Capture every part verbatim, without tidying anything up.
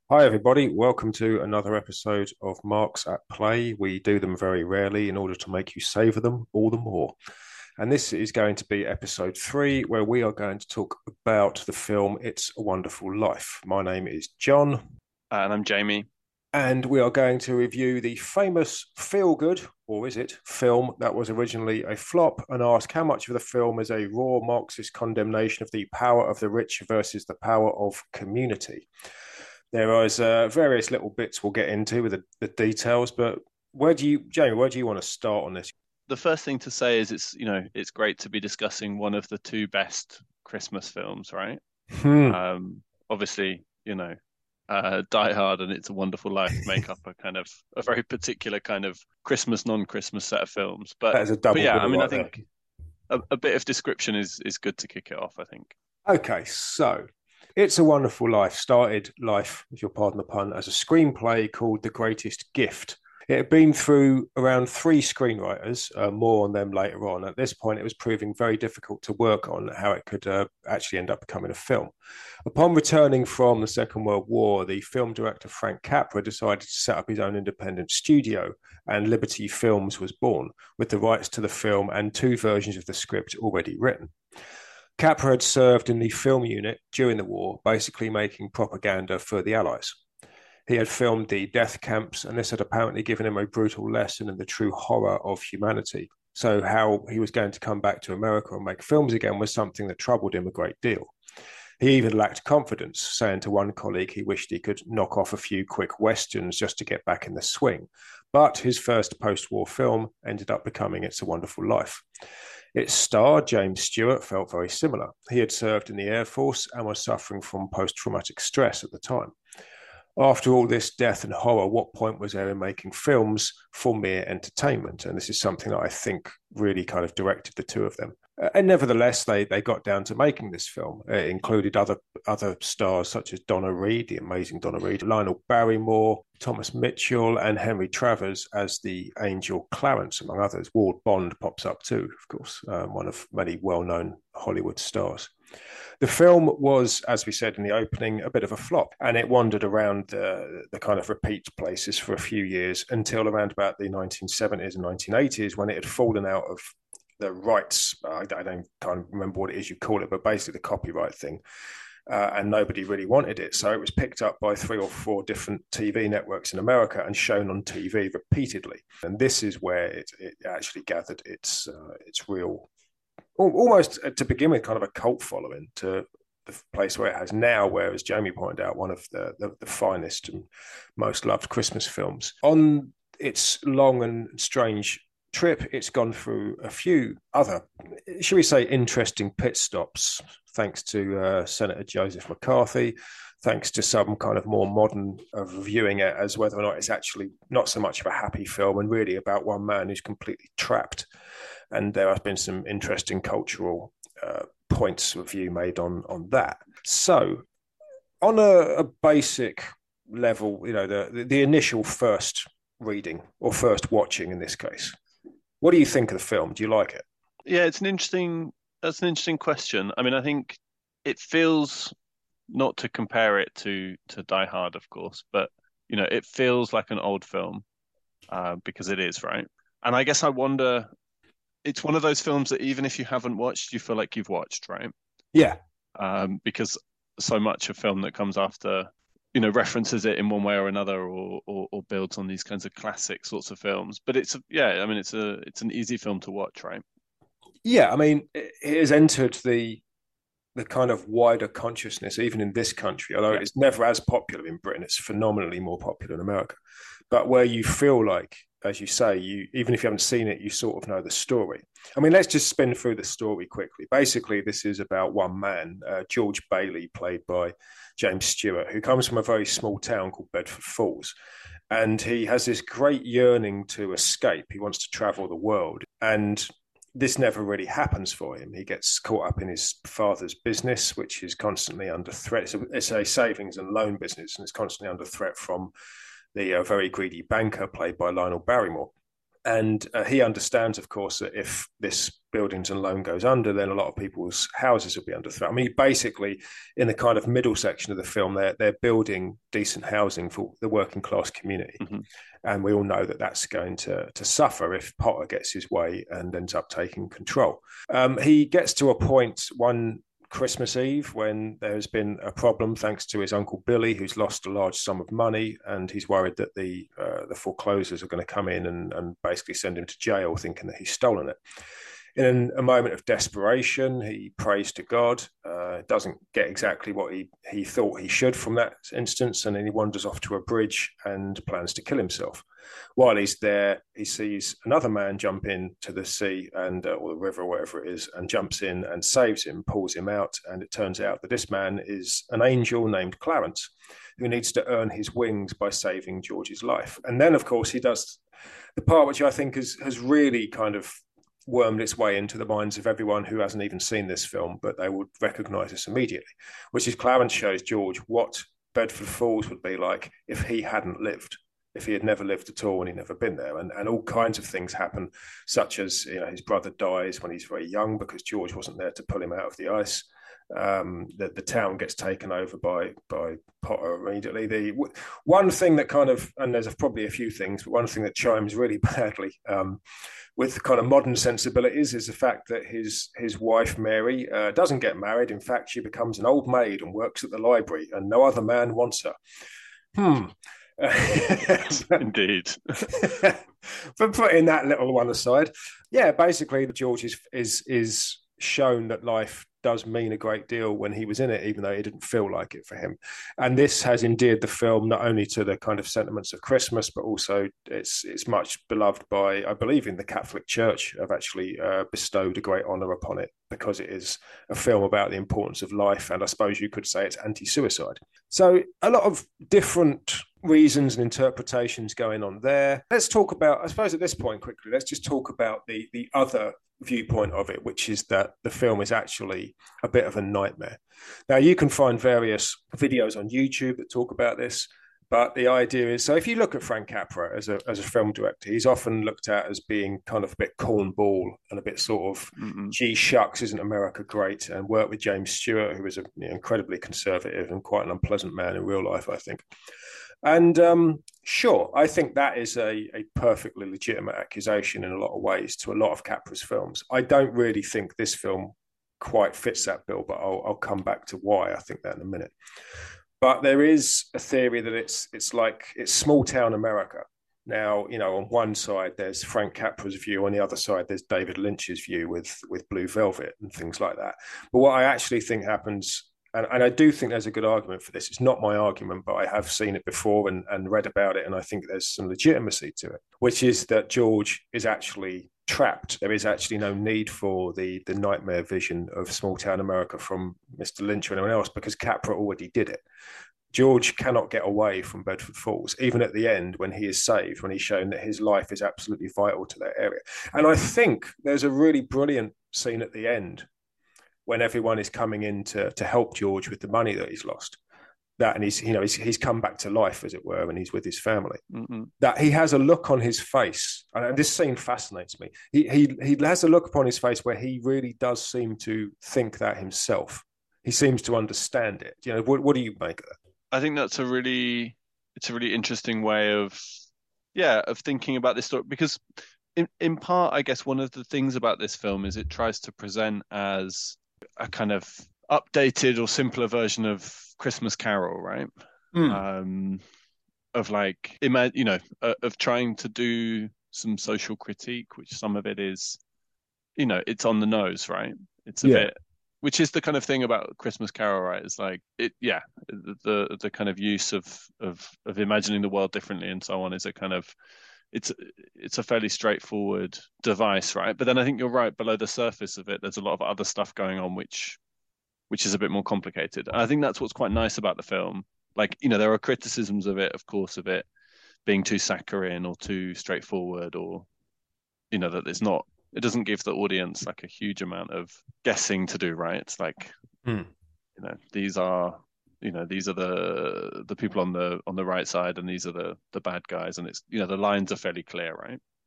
Hi, everybody. Welcome to another episode of Marks at Play. We do them very rarely in order to make you savour them all the more. And this is going to be episode three, where we are going to talk about the film It's a Wonderful Life. My name is John, Uh, and I'm Jamie. and we are going to review the famous feel good, or is it, film that was originally a flop and ask how much of the film is a raw Marxist condemnation of the power of the rich versus the power of community. There is uh, various little bits we'll get into with the, the details, but where do you, Jamie, where do you want to start on this? The first thing to say is it's, you know, it's great to be discussing one of the two best Christmas films, right? Hmm. Um, Obviously, you know, uh, Die Hard and It's a Wonderful Life make up a kind of a very particular kind of Christmas, non-Christmas set of films. But That is a but double yeah, I bill mean, I right there. think a, a bit of description is is good to kick it off, I think. Okay, so It's a Wonderful Life started life, if you'll pardon the pun, as a screenplay called The Greatest Gift. It had been through around three screenwriters, uh, more on them later on. At this point, it was proving very difficult to work on how it could uh, actually end up becoming a film. Upon returning from the Second World War, the film director Frank Capra decided to set up his own independent studio, and Liberty Films was born, with the rights to the film and two versions of the script already written. Capra had served in the film unit during the war, basically making propaganda for the Allies. He had filmed the death camps, and this had apparently given him a brutal lesson in the true horror of humanity. So, how he was going to come back to America and make films again was something that troubled him a great deal. He even lacked confidence, saying to one colleague he wished he could knock off a few quick westerns just to get back in the swing. But his first post war film ended up becoming It's a Wonderful Life. Its star, James Stewart, felt very similar. He had served in the Air Force and was suffering from post traumatic stress at the time. After all this death and horror, what point was there in making films for mere entertainment? And this is something that I think really kind of directed the two of them. Uh, and nevertheless, they they got down to making this film. It included other other stars such as Donna Reed, the amazing Donna Reed, Lionel Barrymore, Thomas Mitchell, and Henry Travers as the angel Clarence, among others. Ward Bond pops up too, of course, um, one of many well-known Hollywood stars. The film was, as we said in the opening, a bit of a flop, and it wandered around the, the kind of repeat places for a few years until around about the nineteen seventies and nineteen eighties when it had fallen out of the rights. I, I don't kind of remember what it is you call it, but basically the copyright thing. Uh, and nobody really wanted it. So it was picked up by three or four different T V networks in America and shown on T V repeatedly. And this is where it, it actually gathered its uh, its real, almost uh, to begin with, kind of a cult following to the place where it has now, where, as Jamie pointed out, one of the, the, the finest and most loved Christmas films. On its long and strange trip, it's gone through a few other, shall we say, interesting pit stops, thanks to uh, Senator Joseph McCarthy, thanks to some kind of more modern of viewing it as whether or not it's actually not so much of a happy film and really about one man who's completely trapped. And there have been some interesting cultural uh, points of view made on on that. So, on a, a basic level, you know, the the initial first reading or first watching in this case, what do you think of the film? Do you like it? Yeah, it's an interesting that's an interesting question. I mean, I think it feels not to compare it to to Die Hard, of course, but you know, it feels like an old film uh, because it is, right? And I guess I wonder, it's one of those films that even if you haven't watched, you feel like you've watched, right? Yeah, Um, because so much of film that comes after, you know, references it in one way or another, or, or or builds on these kinds of classic sorts of films. But it's yeah, I mean, it's a it's an easy film to watch, right? yeah. I mean, it has entered the the kind of wider consciousness, even in this country, although Yeah, it's never as popular in Britain, it's phenomenally more popular in America. But where you feel like, as you say, you even if you haven't seen it, you sort of know the story. I mean, let's just spin through the story quickly. Basically, this is about one man, uh, George Bailey, played by James Stewart, who comes from a very small town called Bedford Falls. And he has this great yearning to escape. He wants to travel the world. And this never really happens for him. He gets caught up in his father's business, which is constantly under threat. It's a, it's a savings and loan business, and it's constantly under threat from the uh, very greedy banker played by Lionel Barrymore. And uh, he understands, of course, that if this buildings and loan goes under, then a lot of people's houses will be under threat. I mean, basically, in the kind of middle section of the film, they're, they're building decent housing for the working class community. Mm-hmm. And we all know that that's going to, to suffer if Potter gets his way and ends up taking control. Um, he gets to a point one Christmas Eve when there's been a problem thanks to his uncle Billy, who's lost a large sum of money, and he's worried that the uh, the foreclosers are going to come in and, and basically send him to jail, thinking that he's stolen it. In a moment of desperation, he prays to God, uh, doesn't get exactly what he, he thought he should from that instance, and then he wanders off to a bridge and plans to kill himself. While he's there, he sees another man jump into the sea and uh, or the river, or whatever it is, and jumps in and saves him, pulls him out, and it turns out that this man is an angel named Clarence, who needs to earn his wings by saving George's life. And then, of course, he does the part which I think has, has really kind of wormed its way into the minds of everyone who hasn't even seen this film, but they would recognize this immediately, which is Clarence shows George what Bedford Falls would be like if he hadn't lived, if he had never lived at all and he'd never been there. And, and all kinds of things happen, such as, you know, his brother dies when he's very young because George wasn't there to pull him out of the ice. Um, the, the town gets taken over by by Potter immediately. The one thing that kind of, and there's probably a few things, but one thing that chimes really badly um, with kind of modern sensibilities is the fact that his his wife Mary uh, doesn't get married. In fact, she becomes an old maid and works at the library, and no other man wants her. Hmm. Indeed. But putting that little one aside, yeah, basically George is is is shown that life does mean a great deal when he was in it, even though it didn't feel like it for him. And this has endeared the film not only to the kind of sentiments of Christmas, but also it's it's much beloved by, I believe, in the Catholic Church have actually uh, bestowed a great honour upon it because it is a film about the importance of life, and I suppose you could say it's anti-suicide. So a lot of different reasons and interpretations going on there. Let's talk about, I suppose at this point quickly, let's just talk about the the other viewpoint of it, which is that the film is actually a bit of a nightmare. Now, you can find various videos on YouTube that talk about this, but the idea is, so if you look at Frank Capra as a as a film director, he's often looked at as being kind of a bit cornball and a bit sort of, mm-hmm. gee shucks, isn't America great? And worked with James Stewart, who was a, you know, incredibly conservative and quite an unpleasant man in real life, I think. And um, sure, I think that is a, a perfectly legitimate accusation in a lot of ways to a lot of Capra's films. I don't really think this film quite fits that bill, but I'll, I'll come back to why I think that in a minute. But there is a theory that it's it's like it's small town America. Now, you know, on one side there's Frank Capra's view, on the other side there's David Lynch's view with with Blue Velvet and things like that. But what I actually think happens, and, and I do think there's a good argument for this. It's not my argument, but I have seen it before and, and read about it, and I think there's some legitimacy to it, which is that George is actually trapped. There is actually no need for the the nightmare vision of small town America from Mister Lynch or anyone else, because Capra already did it. George cannot get away from Bedford Falls, even at the end when he is saved, when he's shown that his life is absolutely vital to that area. And I think there's a really brilliant scene at the end when everyone is coming in to, to help George with the money that he's lost. That, and he's, you know, he's, he's come back to life, as it were, and he's with his family. Mm-hmm. That he has a look on his face, and this scene fascinates me. He, he, he has a look upon his face where he really does seem to think that himself. He seems to understand it. You know, what, what do you make of that? I think that's a really, it's a really interesting way of, yeah, of thinking about this story, because in, in part, I guess one of the things about this film is it tries to present as a kind of updated or simpler version of Christmas Carol, right? Mm. Um, of like, you know, uh, of trying to do some social critique, which some of it is, you know, it's on the nose, right? It's a yeah. bit, which is the kind of thing about Christmas Carol, right? It's like it, yeah, the the, the kind of use of of of imagining the world differently and so on is a kind of, it's it's a fairly straightforward device, right? But then I think you're right. Below the surface of it, there's a lot of other stuff going on, which which is a bit more complicated. And I think that's what's quite nice about the film. Like, you know, there are criticisms of it, of course, of it being too saccharine or too straightforward, or, you know, that it's not, it doesn't give the audience like a huge amount of guessing to do, right? It's like, mm. you know, these are, you know, these are the the people on the on the right side, and these are the the bad guys, and it's, you know, the lines are fairly clear, right?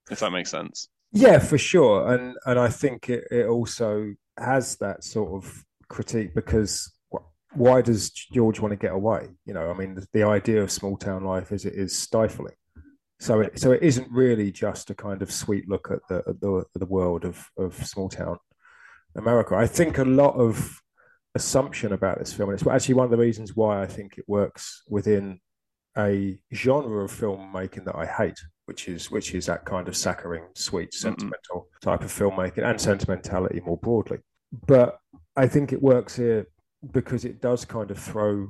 if that makes sense. Yeah, for sure. And and I think it, it also has that sort of critique because why does George want to get away? You know, I mean, the, the idea of small town life is it is stifling. So Yeah. it so it isn't really just a kind of sweet look at the at the, at the world of of small town America. I think a lot of assumption about this film, and it's actually one of the reasons why I think it works within a genre of filmmaking that I hate, which is which is that kind of saccharine, sweet, Mm-mm. sentimental type of filmmaking and sentimentality more broadly. But I think it works here because it does kind of throw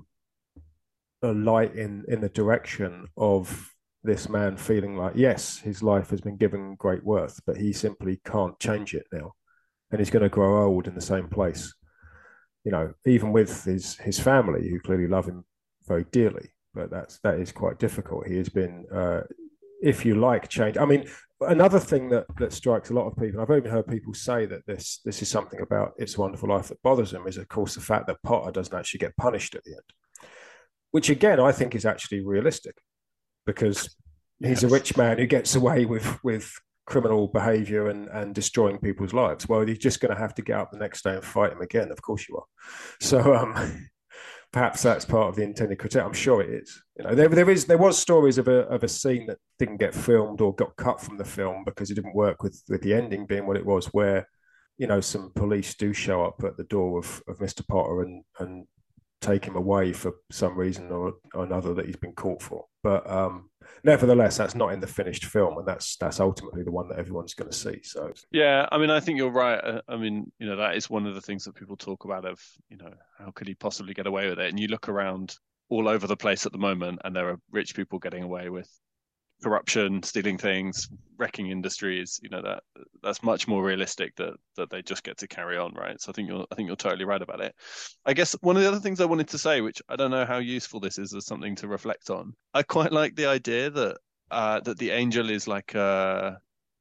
a light in in the direction of this man feeling like yes, his life has been given great worth, but he simply can't change it now, and he's going to grow old in the same place. You know, even with his his family, who clearly love him very dearly, but that's that is quite difficult. He has been, uh, if you like, change. I mean, another thing that that strikes a lot of people, I've even heard people say that this this is something about It's a Wonderful Life that bothers them, is of course the fact that Potter doesn't actually get punished at the end, which again I think is actually realistic because he's a Yes. rich man who gets away with with criminal behavior and, and destroying people's lives. Well, you're just going to have to get up the next day and fight him again. Of course you are. So um, perhaps that's part of the intended critique. I'm sure it is. You know, there there is there was stories of a of a scene that didn't get filmed or got cut from the film because it didn't work with with the ending being what it was, where you know some police do show up at the door of of Mister Potter and and take him away for some reason or, or another that he's been caught for. But um, nevertheless, that's not in the finished film, and that's that's ultimately the one that everyone's going to see. So Yeah, I mean, I think you're right. Uh, I mean, you know, that is one of the things that people talk about of, you know, how could he possibly get away with it? And you look around all over the place at the moment, and there are rich people getting away with corruption, stealing things, wrecking industries. You know, that that's much more realistic that that they just get to carry on, right? So I think you're I think you're totally right about it. I guess one of the other things I wanted to say, which I don't know how useful this is as something to reflect on, I quite like the idea that uh, that the angel is like a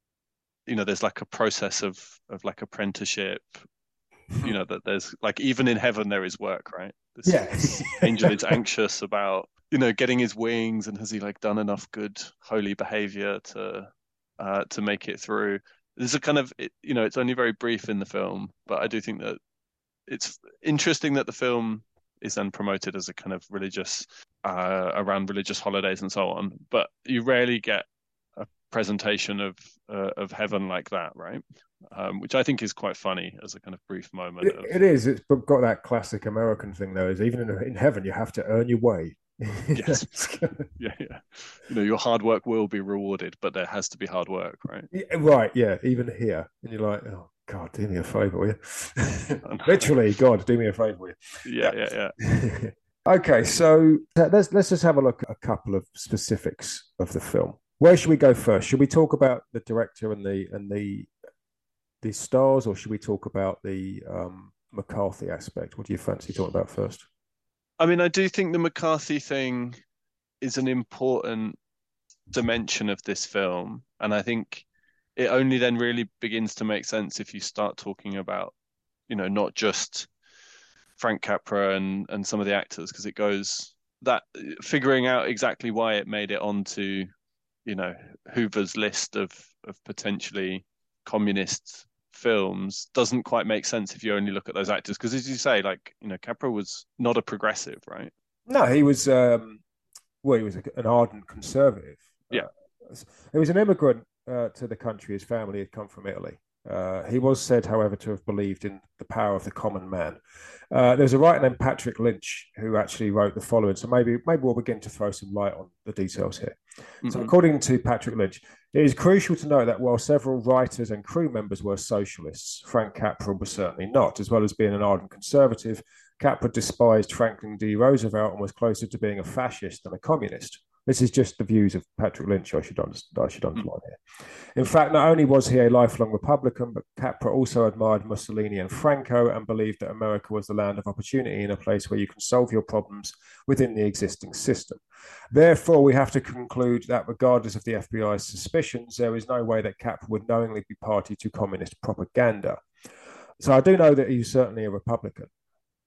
you know there's like a process of of like apprenticeship, you know, that there's like even in heaven there is work, right? This yeah, this angel is anxious about, you know, getting his wings, and has he like done enough good holy behavior to uh to make it through. There's a kind of it, you know, it's only very brief in the film, but I do think that it's interesting that the film is then promoted as a kind of religious uh around religious holidays and so on, but you rarely get a presentation of uh, of heaven like that, right? Um, which I think is quite funny as a kind of brief moment it, of it is. It's got that classic American thing, though. Is even in, in heaven you have to earn your way. yes, yeah, yeah. You know, your hard work will be rewarded, but there has to be hard work, right? Yeah, right, yeah, even here. And you're like, oh, God, do me a favor, will you? Literally, God, do me a favor, will you? Yeah, yeah, yeah. Yeah. Okay, so uh, let's let's just have a look at a couple of specifics of the film. Where should we go first? Should we talk about the director and the and the the stars, or should we talk about the um, McCarthy aspect? What do you fancy talking about first? I mean, I do think the McCarthy thing is an important dimension of this film, and I think it only then really begins to make sense if you start talking about, you know, not just Frank Capra and and some of the actors, because it goes that figuring out exactly why it made it onto, you know, Hoover's list of of potentially communist films doesn't quite make sense if you only look at those actors. Because as you say, like, you know, Capra was not a progressive, right? No, he was um, well, he was a, an ardent conservative. Yeah. Uh, he was an immigrant uh, to the country. His family had come from Italy. Uh, he was said, however, to have believed in the power of the common man. Uh, there's a writer named Patrick Lynch who actually wrote the following. So maybe maybe we'll begin to throw some light on the details here. So, Mm-mm. according to Patrick Lynch, it is crucial to note that while several writers and crew members were socialists, Frank Capra was certainly not. As well as being an ardent conservative, Capra despised Franklin D. Roosevelt and was closer to being a fascist than a communist. This is just the views of Patrick Lynch, I should, I should underline here. In fact, not only was he a lifelong Republican, but Capra also admired Mussolini and Franco and believed that America was the land of opportunity and a place where you can solve your problems within the existing system. Therefore, we have to conclude that regardless of the F B I's suspicions, there is no way that Capra would knowingly be party to communist propaganda. So I do know that he's certainly a Republican.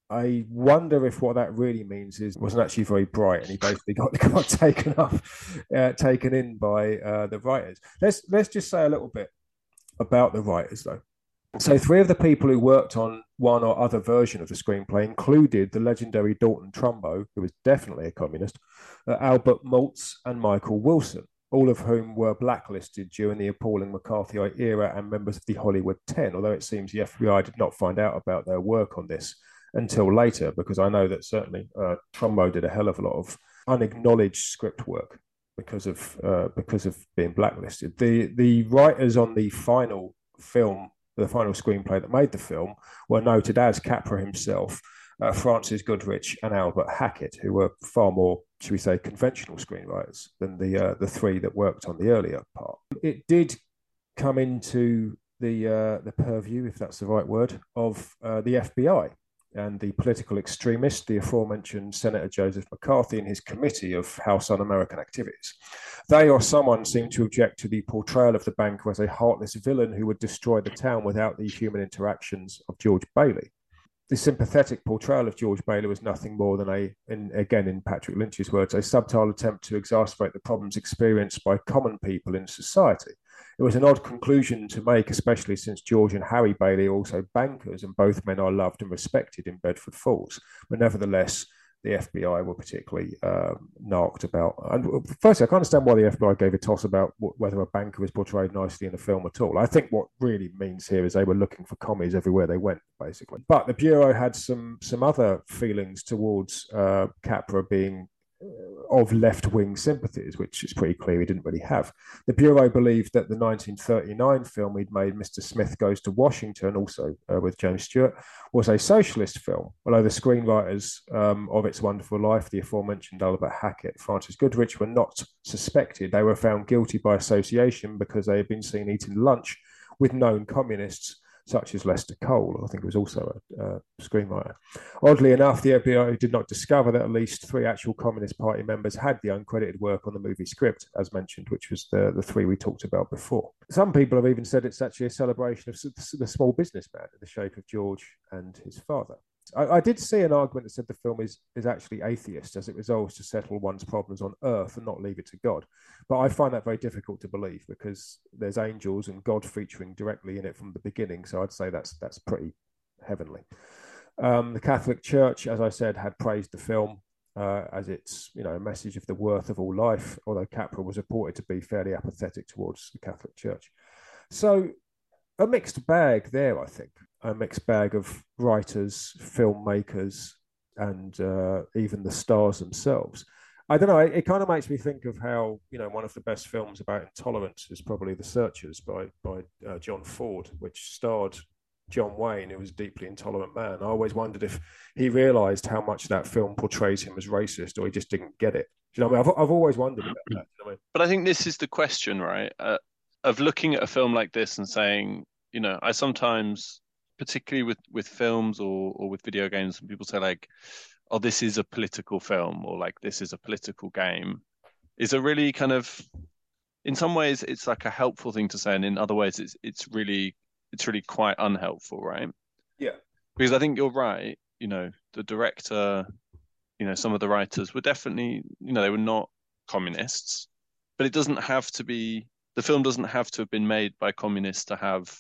I wonder if what that really means is wasn't actually very bright, and he basically got, got taken up, uh, taken in by uh, the writers. Let's let's just say a little bit about the writers, though. So, Okay. three of the people who worked on one or other version of the screenplay included the legendary Dalton Trumbo, who was definitely a communist, uh, Albert Maltz, and Michael Wilson, all of whom were blacklisted during the appalling McCarthyite era and members of the Hollywood Ten, although it seems the F B I did not find out about their work on this until later, because I know that certainly uh, Trumbo did a hell of a lot of unacknowledged script work because of uh, because of being blacklisted. The the writers on the final film, the final screenplay that made the film, were noted as Capra himself, uh, Francis Goodrich, and Albert Hackett, who were far more, should we say, conventional screenwriters than the uh, the three that worked on the earlier part. It did come into the uh, the purview, if that's the right word, of uh, the F B I and the political extremist, the aforementioned Senator Joseph McCarthy and his Committee of House Un-American Activities. They or someone seemed to object to the portrayal of the banker as a heartless villain who would destroy the town without the human interactions of George Bailey. The sympathetic portrayal of George Bailey was nothing more than a, in, again in Patrick Lynch's words, a subtle attempt to exacerbate the problems experienced by common people in society. It was an odd conclusion to make, especially since George and Harry Bailey are also bankers, and both men are loved and respected in Bedford Falls. But nevertheless, the F B I were particularly um, narked about. And firstly, I can't understand why the F B I gave a toss about whether a banker was portrayed nicely in the film at all. I think what really means here is they were looking for commies everywhere they went, basically. But the Bureau had some some other feelings towards uh, Capra being of left-wing sympathies, which is pretty clear he didn't really have. The Bureau believed that the nineteen thirty-nine film he'd made, Mister Smith Goes to Washington, also uh, with James Stewart, was a socialist film, although the screenwriters um, of It's a Wonderful Life, the aforementioned Albert Hackett, Francis Goodrich, were not suspected. They were found guilty by association because they had been seen eating lunch with known communists such as Lester Cole, I think was also a, a screenwriter. Oddly enough, the F B I did not discover that at least three actual Communist Party members had the uncredited work on the movie script, as mentioned, which was the, the three we talked about before. Some people have even said it's actually a celebration of the small businessman in the shape of George and his father. I, I did see an argument that said the film is, is actually atheist, as it resolves to settle one's problems on earth and not leave it to God. But I find that very difficult to believe because there's angels and God featuring directly in it from the beginning. So I'd say that's that's pretty heavenly. Um, the Catholic Church, as I said, had praised the film uh, as its, you know, a message of the worth of all life, although Capra was reported to be fairly apathetic towards the Catholic Church. So a mixed bag there, I think. A mixed bag of writers, filmmakers, and uh, even the stars themselves. I don't know. It, it kind of makes me think of how, you know, one of the best films about intolerance is probably The Searchers by by uh, John Ford, which starred John Wayne, who was a deeply intolerant man. I always wondered if he realised how much that film portrays him as racist, or he just didn't get it. Do you know what I mean? I've, I've always wondered about that. You know what I mean? But I think this is the question, right? Uh, of looking at a film like this and saying, you know, I sometimes, particularly with with films or or with video games, people say like, oh, this is a political film or like this is a political game, is a really kind of, in some ways it's like a helpful thing to say, and in other ways it's it's really it's really quite unhelpful, right? Yeah. Because I think you're right, you know, the director, you know, some of the writers were definitely, you know, they were not communists, but it doesn't have to be, the film doesn't have to have been made by communists to have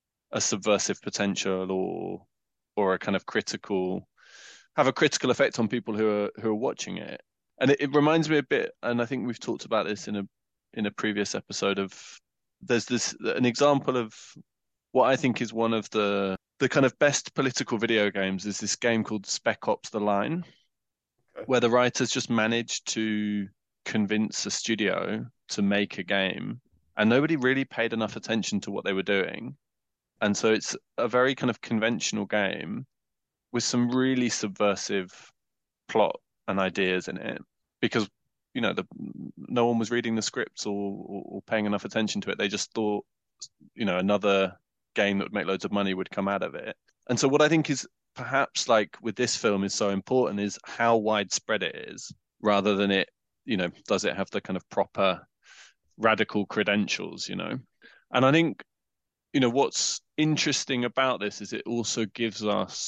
a subversive potential or or a kind of critical, have a critical effect on people who are who are watching it. And it, it reminds me a bit, and I think we've talked about this in a in a previous episode of, there's this an example of what I think is one of the the kind of best political video games is this game called Spec Ops: The Line, Okay. where the writers just managed to convince a studio to make a game, and nobody really paid enough attention to what they were doing. And so it's a very kind of conventional game with some really subversive plot and ideas in it because, you know, the no one was reading the scripts or, or, or paying enough attention to it. They just thought, you know, another game that would make loads of money would come out of it. And so what I think is perhaps like with this film is so important is how widespread it is, rather than it, you know, does it have the kind of proper radical credentials, you know? And I think, you know, what's interesting about this is it also gives us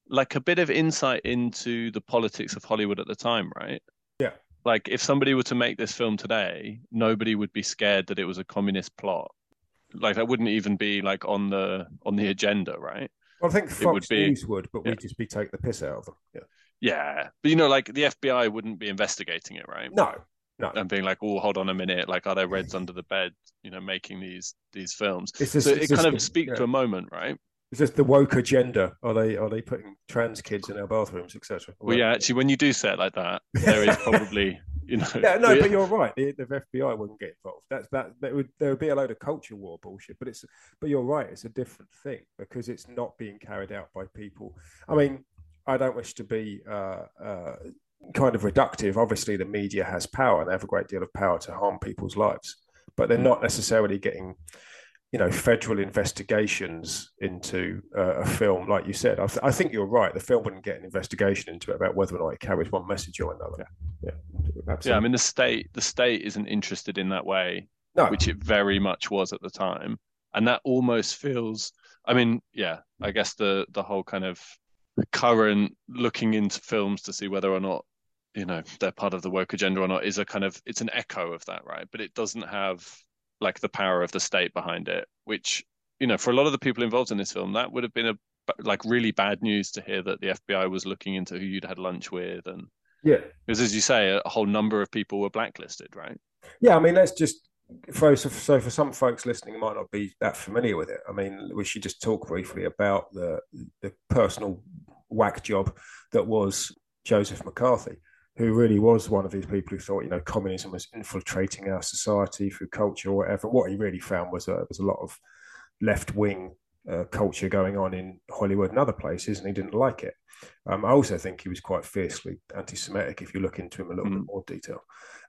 like a bit of insight into the politics of Hollywood at the time, right? Yeah. Like if somebody were to make this film today, nobody would be scared that it was a communist plot. Like that wouldn't even be like on the on the agenda, right? Well, I think It would Fox be, News would, but yeah, we'd just be taking the piss out of them. Yeah. yeah. But you know, like the F B I wouldn't be investigating it, right? No, no. And being like, oh, hold on a minute, like are there Reds under the bed, you know, making these these films? It's So just, it's it kind just of the, speaks yeah. to a moment, right? It's just the woke agenda. Are they are they putting trans kids in our bathrooms, et cetera? Well, yeah, actually, when you do say it like that, there is probably, you know, Yeah, no, we, but you're right. The, the F B I wouldn't get involved. That's that. That would there would be a load of culture war bullshit. But it's but you're right. It's a different thing because it's not being carried out by people. I mean, I don't wish to be uh, uh, kind of reductive. Obviously, the media has power and they have a great deal of power to harm people's lives, but they're mm, not necessarily getting, you know, federal investigations into uh, a film, like you said. I, th- I think you're right. The film wouldn't get an investigation into it about whether or not it carries one message or another. yeah, Yeah, yeah. I absolutely. mean, the state, the state isn't interested in that way, No, which it very much was at the time, and that almost feels. I mean, yeah, I guess the the whole kind of current looking into films to see whether or not you know they're part of the woke agenda or not is a kind of it's an echo of that, right? But it doesn't have like the power of the state behind it, which you know for a lot of the people involved in this film, that would have been a like really bad news to hear that the F B I was looking into who you'd had lunch with, and yeah, because as you say, a, a whole number of people were blacklisted, right? yeah. I mean, let's just for so, so for some folks listening who might not be that familiar with it. I mean, we should just talk briefly about the the personal whack job that was Joseph McCarthy, who really was one of these people who thought, you know, communism was infiltrating our society through culture or whatever. What he really found was a, was a lot of left wing uh, culture going on in Hollywood and other places, and he didn't like it. Um, I also think he was quite fiercely anti Semitic if you look into him a little bit Mm. more detail.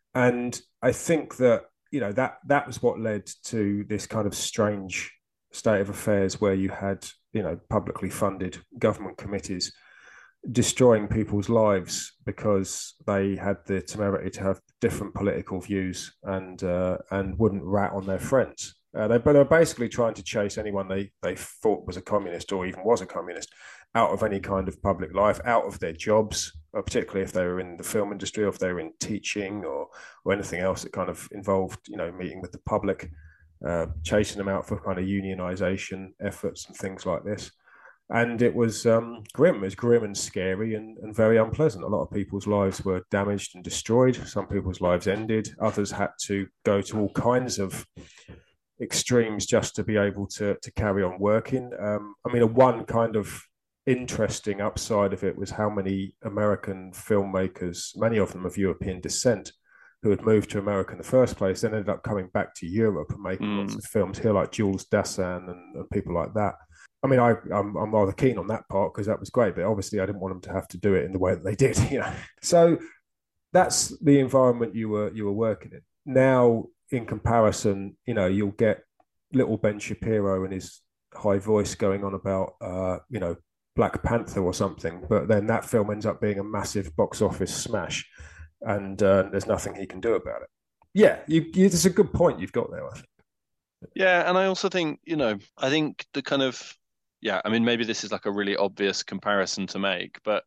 And I think that, you know, that that was what led to this kind of strange state of affairs where you had, you know, publicly funded government committees destroying people's lives because they had the temerity to have different political views and uh, and wouldn't rat on their friends. Uh, they, but they're basically trying to chase anyone they, they thought was a communist or even was a communist out of any kind of public life, out of their jobs, uh, particularly if they were in the film industry or if they were in teaching or, or anything else that kind of involved, you know, meeting with the public, uh, chasing them out for kind of unionization efforts and things like this. And it was um, grim. It was grim and scary and, and very unpleasant. A lot of people's lives were damaged and destroyed. Some people's lives ended. Others had to go to all kinds of extremes just to be able to to carry on working. Um, I mean, a one kind of interesting upside of it was how many American filmmakers, many of them of European descent, who had moved to America in the first place, then ended up coming back to Europe and making lots Mm. of films here, like Jules Dassin and, and people like that. I mean, I, I'm, I'm rather keen on that part because that was great, but obviously I didn't want them to have to do it in the way that they did. You know, so that's the environment you were you were working in. Now, in comparison, you know, you'll get little Ben Shapiro and his high voice going on about, uh, you know, Black Panther or something, but then that film ends up being a massive box office smash, and uh, there's nothing he can do about it. Yeah, you, you, it's a good point you've got there. I think. Yeah, and I also think, you know, I think the kind of, yeah, I mean, maybe this is like a really obvious comparison to make, but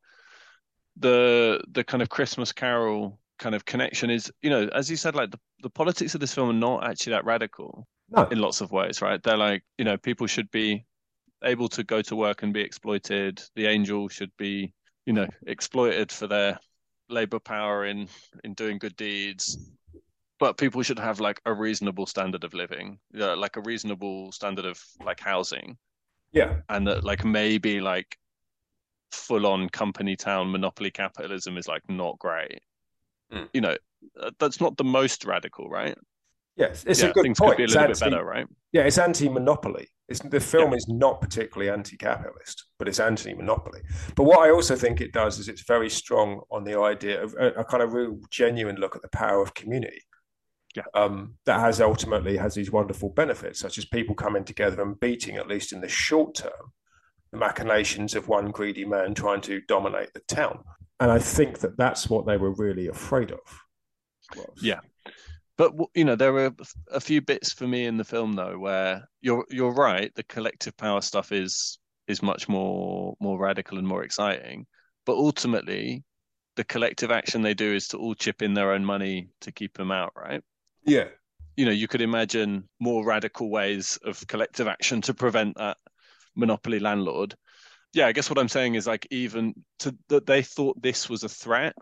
the the kind of Christmas Carol kind of connection is, you know, as you said, like the, the politics of this film are not actually that radical No, in lots of ways, right? They're like, you know, people should be able to go to work and be exploited. The angel should be, you know, exploited for their labor power in in doing good deeds. But people should have like a reasonable standard of living, uh, like a reasonable standard of like housing, yeah, and that like maybe like full on company town monopoly capitalism is like not great. mm. You know, uh, that's not the most radical, right? Yes, it's a Yeah, good things could point. be a It's little bit anti, better, right? yeah, it's anti-monopoly. It's, the Yeah. film is not particularly anti-capitalist, but it's anti-monopoly. But what I also think it does is it's very strong on the idea of a, a kind of real genuine look at the power of community. Yeah. Um, that has ultimately has these wonderful benefits, such as people coming together and beating, at least in the short term, the machinations of one greedy man trying to dominate the town. And I think that that's what they were really afraid of. Was. Yeah. But you know, there were a few bits for me in the film though where you're you're right, the collective power stuff is is much more more radical and more exciting. But ultimately, the collective action they do is to all chip in their own money to keep them out, right? Yeah. You know, you could imagine more radical ways of collective action to prevent that monopoly landlord. Yeah, I guess what I'm saying is like even to that they thought this was a threat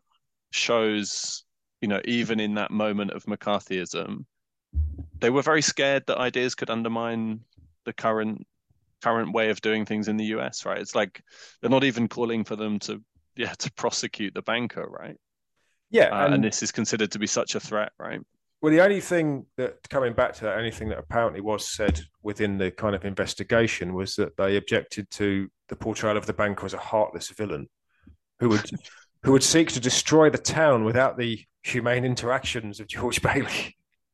shows, you know, even in that moment of McCarthyism, they were very scared that ideas could undermine the current current way of doing things in the U S, right? It's like they're not even calling for them to yeah to prosecute the banker, right? Yeah, Uh, and and this is considered to be such a threat, right? well, the only thing that coming back to that, anything that apparently was said within the kind of investigation was that they objected to the portrayal of the banker as a heartless villain who would who would seek to destroy the town without the humane interactions of George Bailey.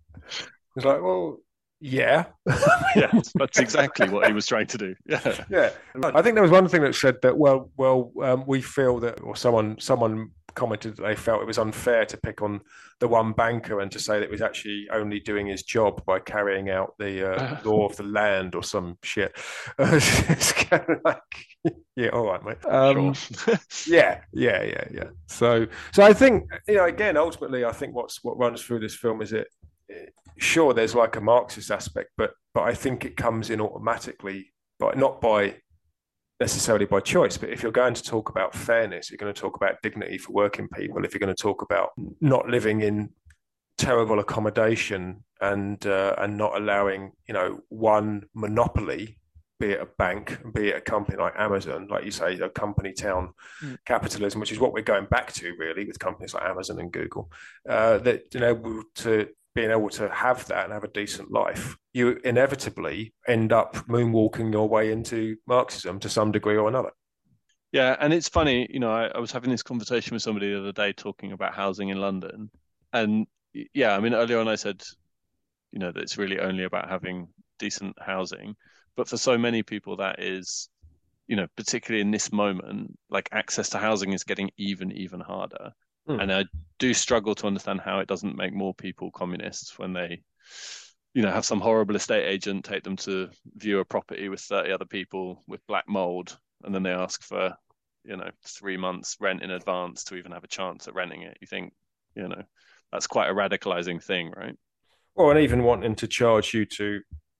It's like, well, yeah. Yeah, that's exactly what he was trying to do. Yeah. Yeah. I think there was one thing that said that, well, well, um, we feel that, or someone someone commented that they felt it was unfair to pick on the one banker and to say that it was actually only doing his job by carrying out the uh, law of the land or some shit. It's kind of like, yeah, all right, mate. Um, Sure. yeah, yeah, yeah, yeah. So, so I think, you know, again, ultimately, I think what's what runs through this film is it. Sure, there's like a Marxist aspect, but but I think it comes in automatically, but not by necessarily by choice. But if you're going to talk about fairness, you're going to talk about dignity for working people. If you're going to talk about not living in terrible accommodation and uh, and not allowing, you know, one monopoly, be it a bank, be it a company like Amazon, like you say, a company town mm. capitalism, which is what we're going back to really with companies like Amazon and Google, uh, that, you know, to being able to have that and have a decent life, you inevitably end up moonwalking your way into Marxism to some degree or another. Yeah, and it's funny, you know, I, I was having this conversation with somebody the other day talking about housing in London. And yeah, I mean, earlier on I said, you know, that it's really only about having decent housing. But for so many people, that is, you know, particularly in this moment, like access to housing is getting even, even harder. Mm. And I do struggle to understand how it doesn't make more people communists when they, you know, have some horrible estate agent take them to view a property with thirty other people with black mold, and then they ask for, you know, three months rent in advance to even have a chance at renting it. You think, you know, that's quite a radicalizing thing, right? Well, and even wanting to charge you to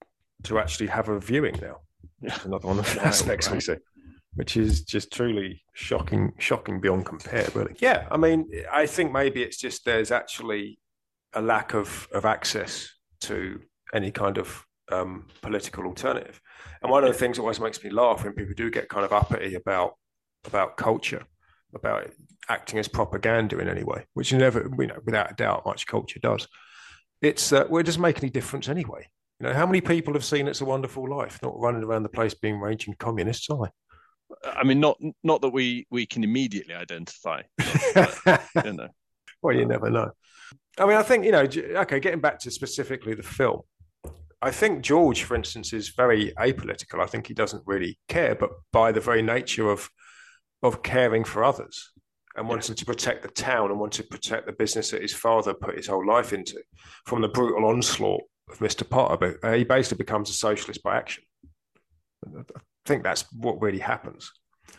to actually have a viewing now. Yeah. Another one of the aspects we see, which is just truly shocking, shocking beyond compare, really. Yeah, I mean, I think maybe it's just there's actually a lack of, of access to any kind of um, political alternative. And one of the things that always makes me laugh when people do get kind of uppity about about culture, about acting as propaganda in any way, which you never, you know, without a doubt, much culture does. It's uh, well, it doesn't make any difference anyway. You know, how many people have seen It's a Wonderful Life, not running around the place being raging communists, are they? I mean, not not that we we can immediately identify, but, you know. Well, you never know. I mean, I think, you know, okay, getting back to specifically the film, I think George, for instance, is very apolitical. I think he doesn't really care, but by the very nature of of caring for others and wanting to protect the town and wanting to protect the business that his father put his whole life into from the brutal onslaught of Mister Potter, he basically becomes a socialist by action. I think that's what really happens.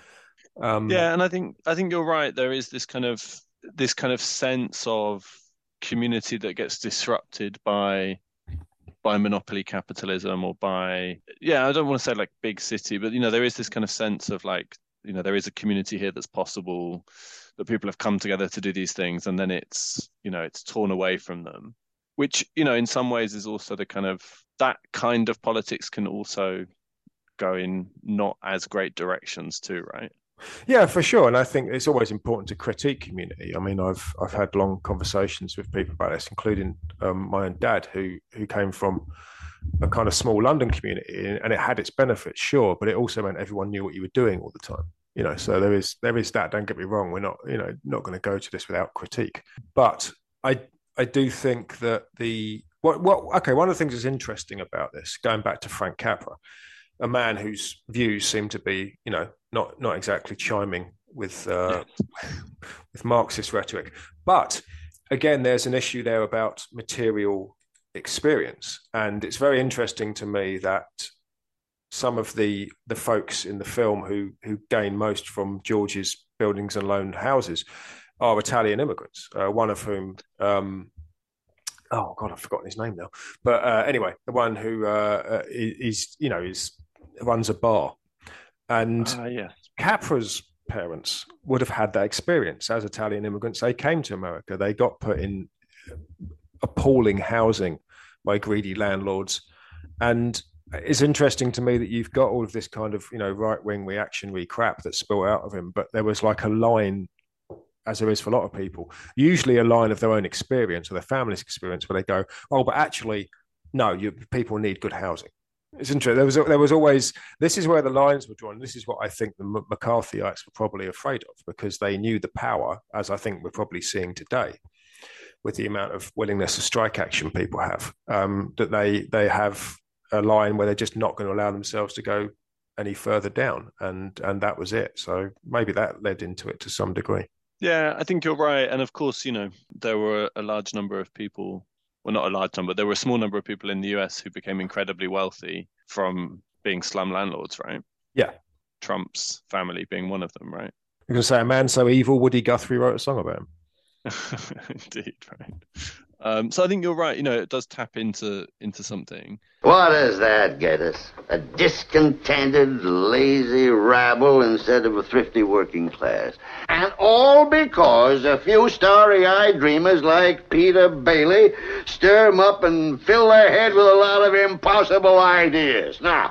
Um, yeah, and I think I think you're right. There is this kind of this kind of sense of community that gets disrupted by by monopoly capitalism or by yeah, I don't want to say like big city, but you know, there is this kind of sense of like, you know, there is a community here that's possible, that people have come together to do these things, and then it's, you know, it's torn away from them, which, you know, in some ways is also the kind of that kind of politics can also go in not as great directions too, right? Yeah, for sure. And I think it's always important to critique community. I mean, I've I've had long conversations with people about this, including um, my own dad, who who came from a kind of small London community, and it had its benefits, sure, but it also meant everyone knew what you were doing all the time. You know, so there is there is that. Don't get me wrong. We're not, you know, not going to go to this without critique. But I I do think that the what what okay, one of the things that's interesting about this, going back to Frank Capra, a man whose views seem to be, you know, not not exactly chiming with uh, with Marxist rhetoric. But again, there's an issue there about material experience, and it's very interesting to me that some of the the folks in the film who who gain most from George's buildings and loan houses are Italian immigrants. Uh, one of whom, um, oh God, I've forgotten his name now. But uh, anyway, the one who uh, uh, is you know is runs a bar, and Ah, yeah. Capra's parents would have had that experience as Italian immigrants. They came to America. They got put in appalling housing by greedy landlords, and it's interesting to me that you've got all of this kind of, you know, right wing reactionary crap that spilled out of him, but there was like a line, as there is for a lot of people, usually a line of their own experience or their family's experience, where they go, "Oh, but actually, no, you people need good housing." It's interesting. There was there was always, this is where the lines were drawn. This is what I think the McCarthyites were probably afraid of, because they knew the power, as I think we're probably seeing today, with the amount of willingness to strike action people have, um, that they they have a line where they're just not going to allow themselves to go any further down, and and that was it. So maybe that led into it to some degree. Yeah, I think you're right. And of course, you know, there were a large number of people, well, not a large number, there were a small number of people in the U S who became incredibly wealthy from being slum landlords, right? Yeah. Trump's family being one of them, right? You're going to say a man so evil, Woody Guthrie wrote a song about him. Indeed, right. Um, so I think you're right. You know, it does tap into into something. What does that get us? A discontented, lazy rabble instead of a thrifty working class. And all because a few starry-eyed dreamers like Peter Bailey stir 'em up and fill their head with a lot of impossible ideas. Now,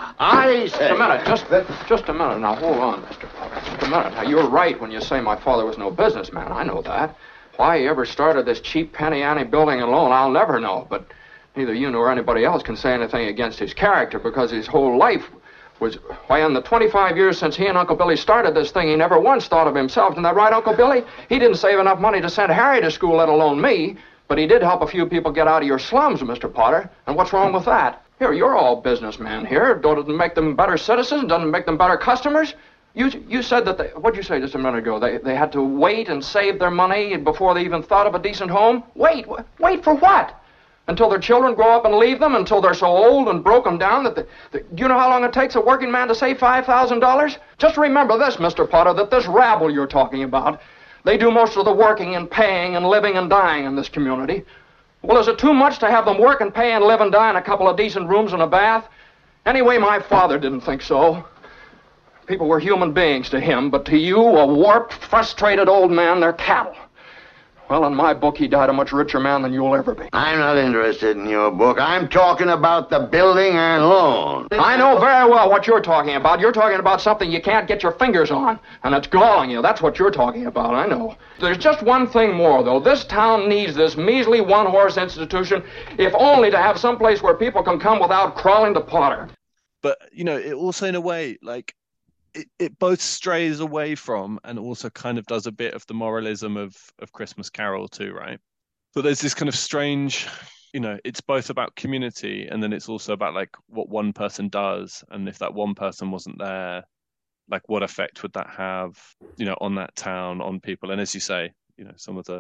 I say... Just a minute, just, just a minute. Now, hold on, Mister Potter. Just a minute. Now, you're right when you say my father was no businessman. I know that. Why he ever started this cheap penny ante building and loan, I'll never know. But neither you nor anybody else can say anything against his character, because his whole life was... Why, in the twenty-five years since he and Uncle Billy started this thing, he never once thought of himself. Isn't that right, Uncle Billy? He didn't save enough money to send Harry to school, let alone me. But he did help a few people get out of your slums, Mister Potter. And what's wrong with that? Here, you're all businessmen here. Don't it make them better citizens? Doesn't it make them better customers? You you said that they... What'd you say just a minute ago? They they had to wait and save their money before they even thought of a decent home? Wait, wait for what? Until their children grow up and leave them? Until they're so old and broken down that... The, the, do you know how long it takes a working man to save five thousand dollars? Just remember this, Mister Potter, that this rabble you're talking about, they do most of the working and paying and living and dying in this community. Well, is it too much to have them work and pay and live and die in a couple of decent rooms and a bath? Anyway, my father didn't think so. People were human beings to him, but to you, a warped, frustrated old man, they're cattle. Well, in my book, he died a much richer man than you'll ever be. I'm not interested in your book. I'm talking about the building and loan. I know very well what you're talking about. You're talking about something you can't get your fingers on, and it's galling you. That's what you're talking about, I know. There's just one thing more, though. This town needs this measly one-horse institution, if only to have some place where people can come without crawling to Potter. But, you know, it also, in a way, like, It, it both strays away from and also kind of does a bit of the moralism of of Christmas Carol too, right? But there's this kind of strange, you know, it's both about community and then it's also about like what one person does, and if that one person wasn't there, like what effect would that have, you know, on that town, on people, and as you say, you know, some of the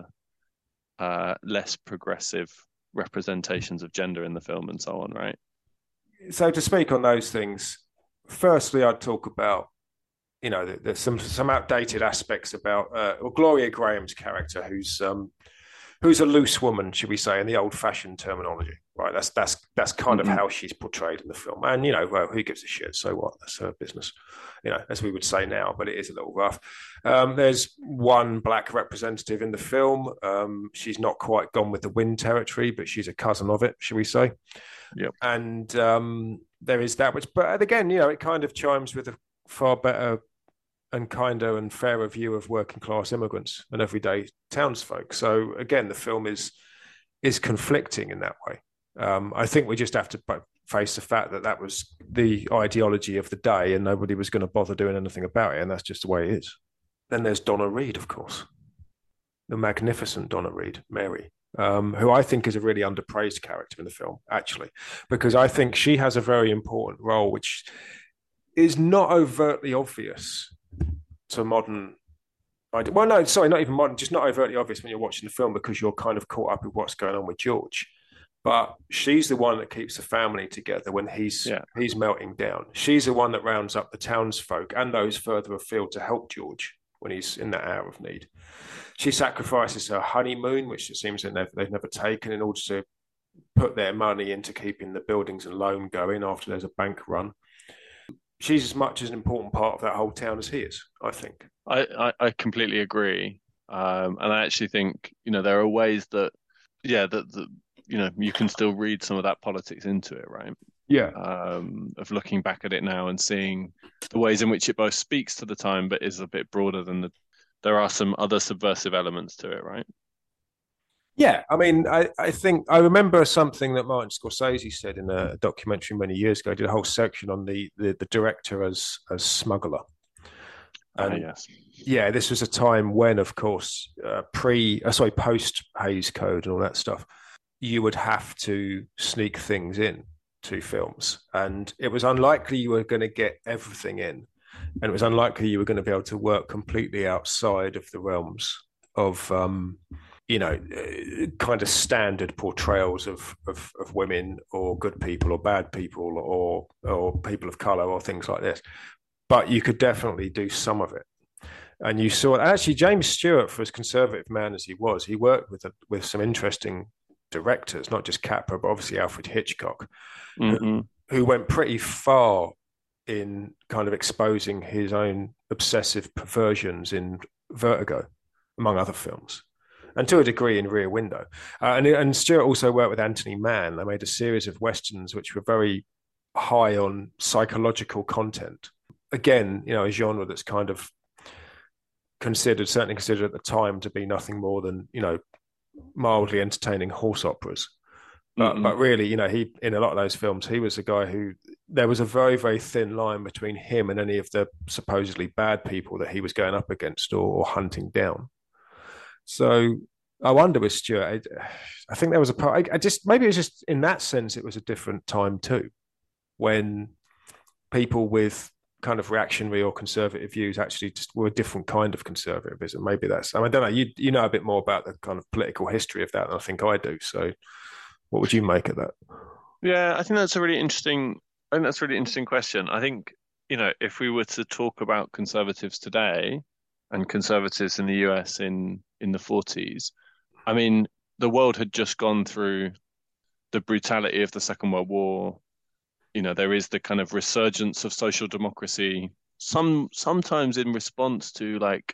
uh, less progressive representations of gender in the film and so on, right? So to speak on those things, firstly, I'd talk about, you know, there's some some outdated aspects about uh, well, Gloria Graham's character, who's um, who's a loose woman, should we say, in the old-fashioned terminology, right? That's that's that's kind mm-hmm. of how she's portrayed in the film. And you know, well, who gives a shit? So what? That's her business, you know, as we would say now. But it is a little rough. Um, there's one black representative in the film. Um, she's not quite gone with the wind territory, but she's a cousin of it, should we say? Yep. And um, there is that, which, but again, you know, it kind of chimes with a far better and kinder and fairer view of working class immigrants and everyday townsfolk. So again, the film is is conflicting in that way. Um, I think we just have to face the fact that that was the ideology of the day and nobody was going to bother doing anything about it, and that's just the way it is. Then there's Donna Reed, of course, the magnificent Donna Reed, Mary, um, who I think is a really underpraised character in the film, actually, because I think she has a very important role, which is not overtly obvious to modern. Well, no, sorry, not even modern, just not overtly obvious when you're watching the film because you're kind of caught up with what's going on with George. But she's the one that keeps the family together when he's Yeah. he's melting down. She's the one that rounds up the townsfolk and those further afield to help George when he's in that hour of need. She sacrifices her honeymoon, which it seems that they've, they've never taken, in order to put their money into keeping the buildings and loan going after there's a bank run. She's as much as an important part of that whole town as he is, I think. I, I, I completely agree. Um, and I actually think, you know, there are ways that, yeah, that, that, you know, you can still read some of that politics into it, right? Yeah. Um, of looking back at it now and seeing the ways in which it both speaks to the time, but is a bit broader than the, there are some other subversive elements to it, right? Yeah, I mean, I, I think I remember something that Martin Scorsese said in a documentary many years ago. I did a whole section on the the, the director as as smuggler. Ah, And yes. yeah, this was a time when, of course, uh, pre, uh, sorry, post Hays Code and all that stuff, you would have to sneak things in to films, and it was unlikely you were going to get everything in, and it was unlikely you were going to be able to work completely outside of the realms of. Um, you know, kind of standard portrayals of, of of women or good people or bad people or or people of color or things like this. But you could definitely do some of it. And you saw actually James Stewart, for as conservative man as he was, he worked with a, with some interesting directors, not just Capra, but obviously Alfred Hitchcock, Mm-hmm. who, who went pretty far in kind of exposing his own obsessive perversions in Vertigo, among other films. And to a degree in Rear Window. Uh, and, and Stewart also worked with Anthony Mann. They made a series of Westerns which were very high on psychological content. Again, you know, a genre that's kind of considered, certainly considered at the time, to be nothing more than, you know, mildly entertaining horse operas. But, Mm-hmm. but really, you know, he in a lot of those films, he was a guy who, there was a very, very thin line between him and any of the supposedly bad people that he was going up against or, or hunting down. So I wonder with Stewart, I, I think there was a part, I, I just, maybe it was just in that sense, it was a different time too, when people with kind of reactionary or conservative views actually just were a different kind of conservatism. Maybe that's, I, mean, I don't know, you, you know a bit more about the kind of political history of that than I think I do. So what would you make of that? Yeah, I think that's a really interesting, I think that's a really interesting question. I think, you know, if we were to talk about conservatives today and conservatives in the U S in in the forties, I mean, the world had just gone through the brutality of the Second World War. You know, there is the kind of resurgence of social democracy, some sometimes in response to like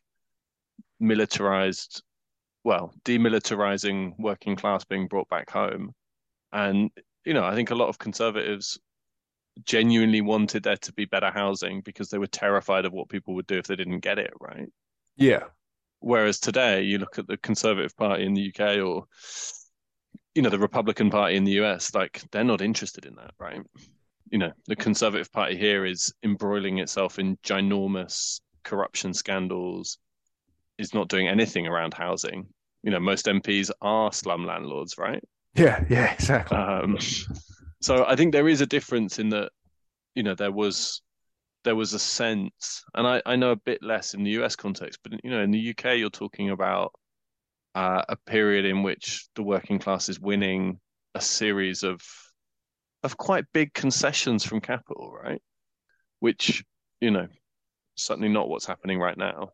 militarized, well, demilitarizing working class being brought back home. And, you know, I think a lot of conservatives genuinely wanted there to be better housing because they were terrified of what people would do if they didn't get it, right? Yeah. Whereas today, you look at the Conservative Party in the U K or, you know, the Republican Party in the U S, like they're not interested in that, right? You know, the Conservative Party here is embroiling itself in ginormous corruption scandals, is not doing anything around housing. You know, most M Ps are slum landlords, right? Yeah, yeah, exactly. Um, so I think there is a difference in that, you know, there was there was a sense, and I, I know a bit less in the U S context, but you know, in the U K, you're talking about uh, a period in which the working class is winning a series of of quite big concessions from capital, right? Which, you know, certainly not what's happening right now.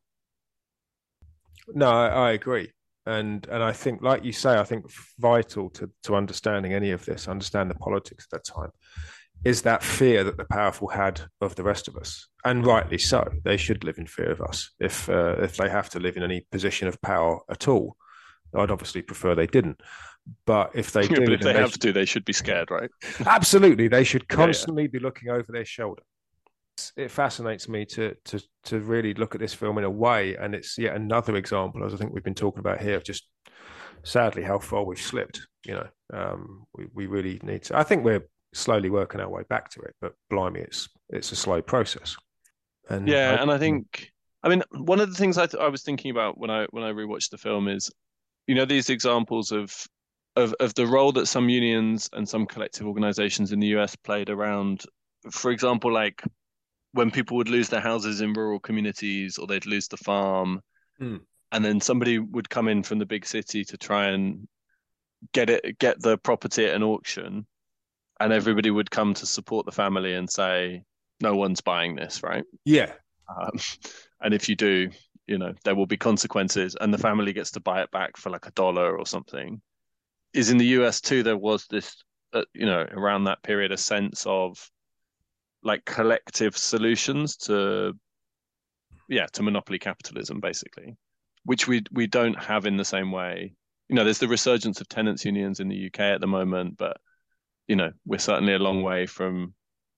No, I, I agree. And and I think, like you say, I think vital to, to understanding any of this, understand the politics at that time, is that fear that the powerful had of the rest of us, and rightly so. They should live in fear of us if uh, if they have to live in any position of power at all. I'd obviously prefer they didn't, but if they Yeah, do, but if they they have should, to, they should be scared, right? absolutely, they should Yeah, yeah. constantly be looking over their shoulder. It fascinates me to to to really look at this film in a way, and it's yet another example, as I think we've been talking about here, of just sadly how far we've slipped. You know, um, we we really need to. I think we're slowly working our way back to it, but blimey, it's it's a slow process. And Yeah, I, and I think, I mean, one of the things I th I was thinking about when I when I rewatched the film is, you know, these examples of of of the role that some unions and some collective organizations in the U S played around, for example, like when people would lose their houses in rural communities or they'd lose the farm, Mm. and then somebody would come in from the big city to try and get it, get the property at an auction, and everybody would come to support the family and say, no one's buying this, right? Yeah. Um, and if you do, you know, there will be consequences, and the family gets to buy it back for like a dollar or something. Is in the U S too, there was this, uh, you know, around that period, a sense of like collective solutions to, yeah, to monopoly capitalism, basically, which we we don't have in the same way. You know, there's the resurgence of tenants unions in the U K at the moment, but you know, we're certainly a long way from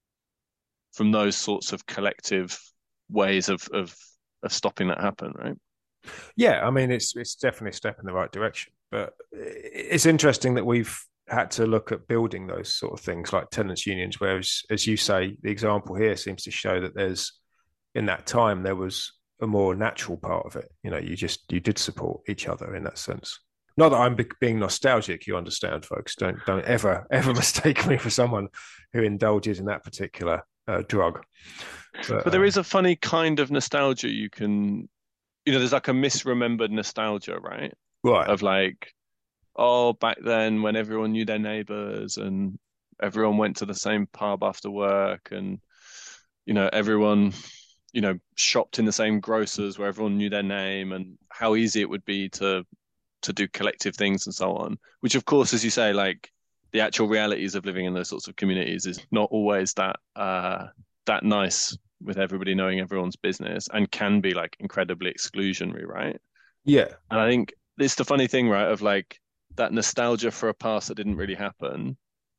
from those sorts of collective ways of of of stopping that happen, right? Yeah, I mean, it's it's definitely a step in the right direction, but it's interesting that we've had to look at building those sort of things like tenants unions, whereas, as you say, the example here seems to show that there's, in that time, there was a more natural part of it. You know, you just, you did support each other in that sense. Not that I'm be- being nostalgic, you understand, folks. Don't don't ever ever mistake me for someone who indulges in that particular uh, drug. But, but there um, is a funny kind of nostalgia you can, you know, there's like a misremembered nostalgia, right? Right. Of like, oh, back then when everyone knew their neighbors and everyone went to the same pub after work, and, you know, everyone, you know, shopped in the same grocers where everyone knew their name, and how easy it would be to to do collective things and so on, which of course, as you say, like the actual realities of living in those sorts of communities is not always that uh, that nice, with everybody knowing everyone's business, and can be like incredibly exclusionary, right? Yeah. And I think it's the funny thing, right, of like that nostalgia for a past that didn't really happen.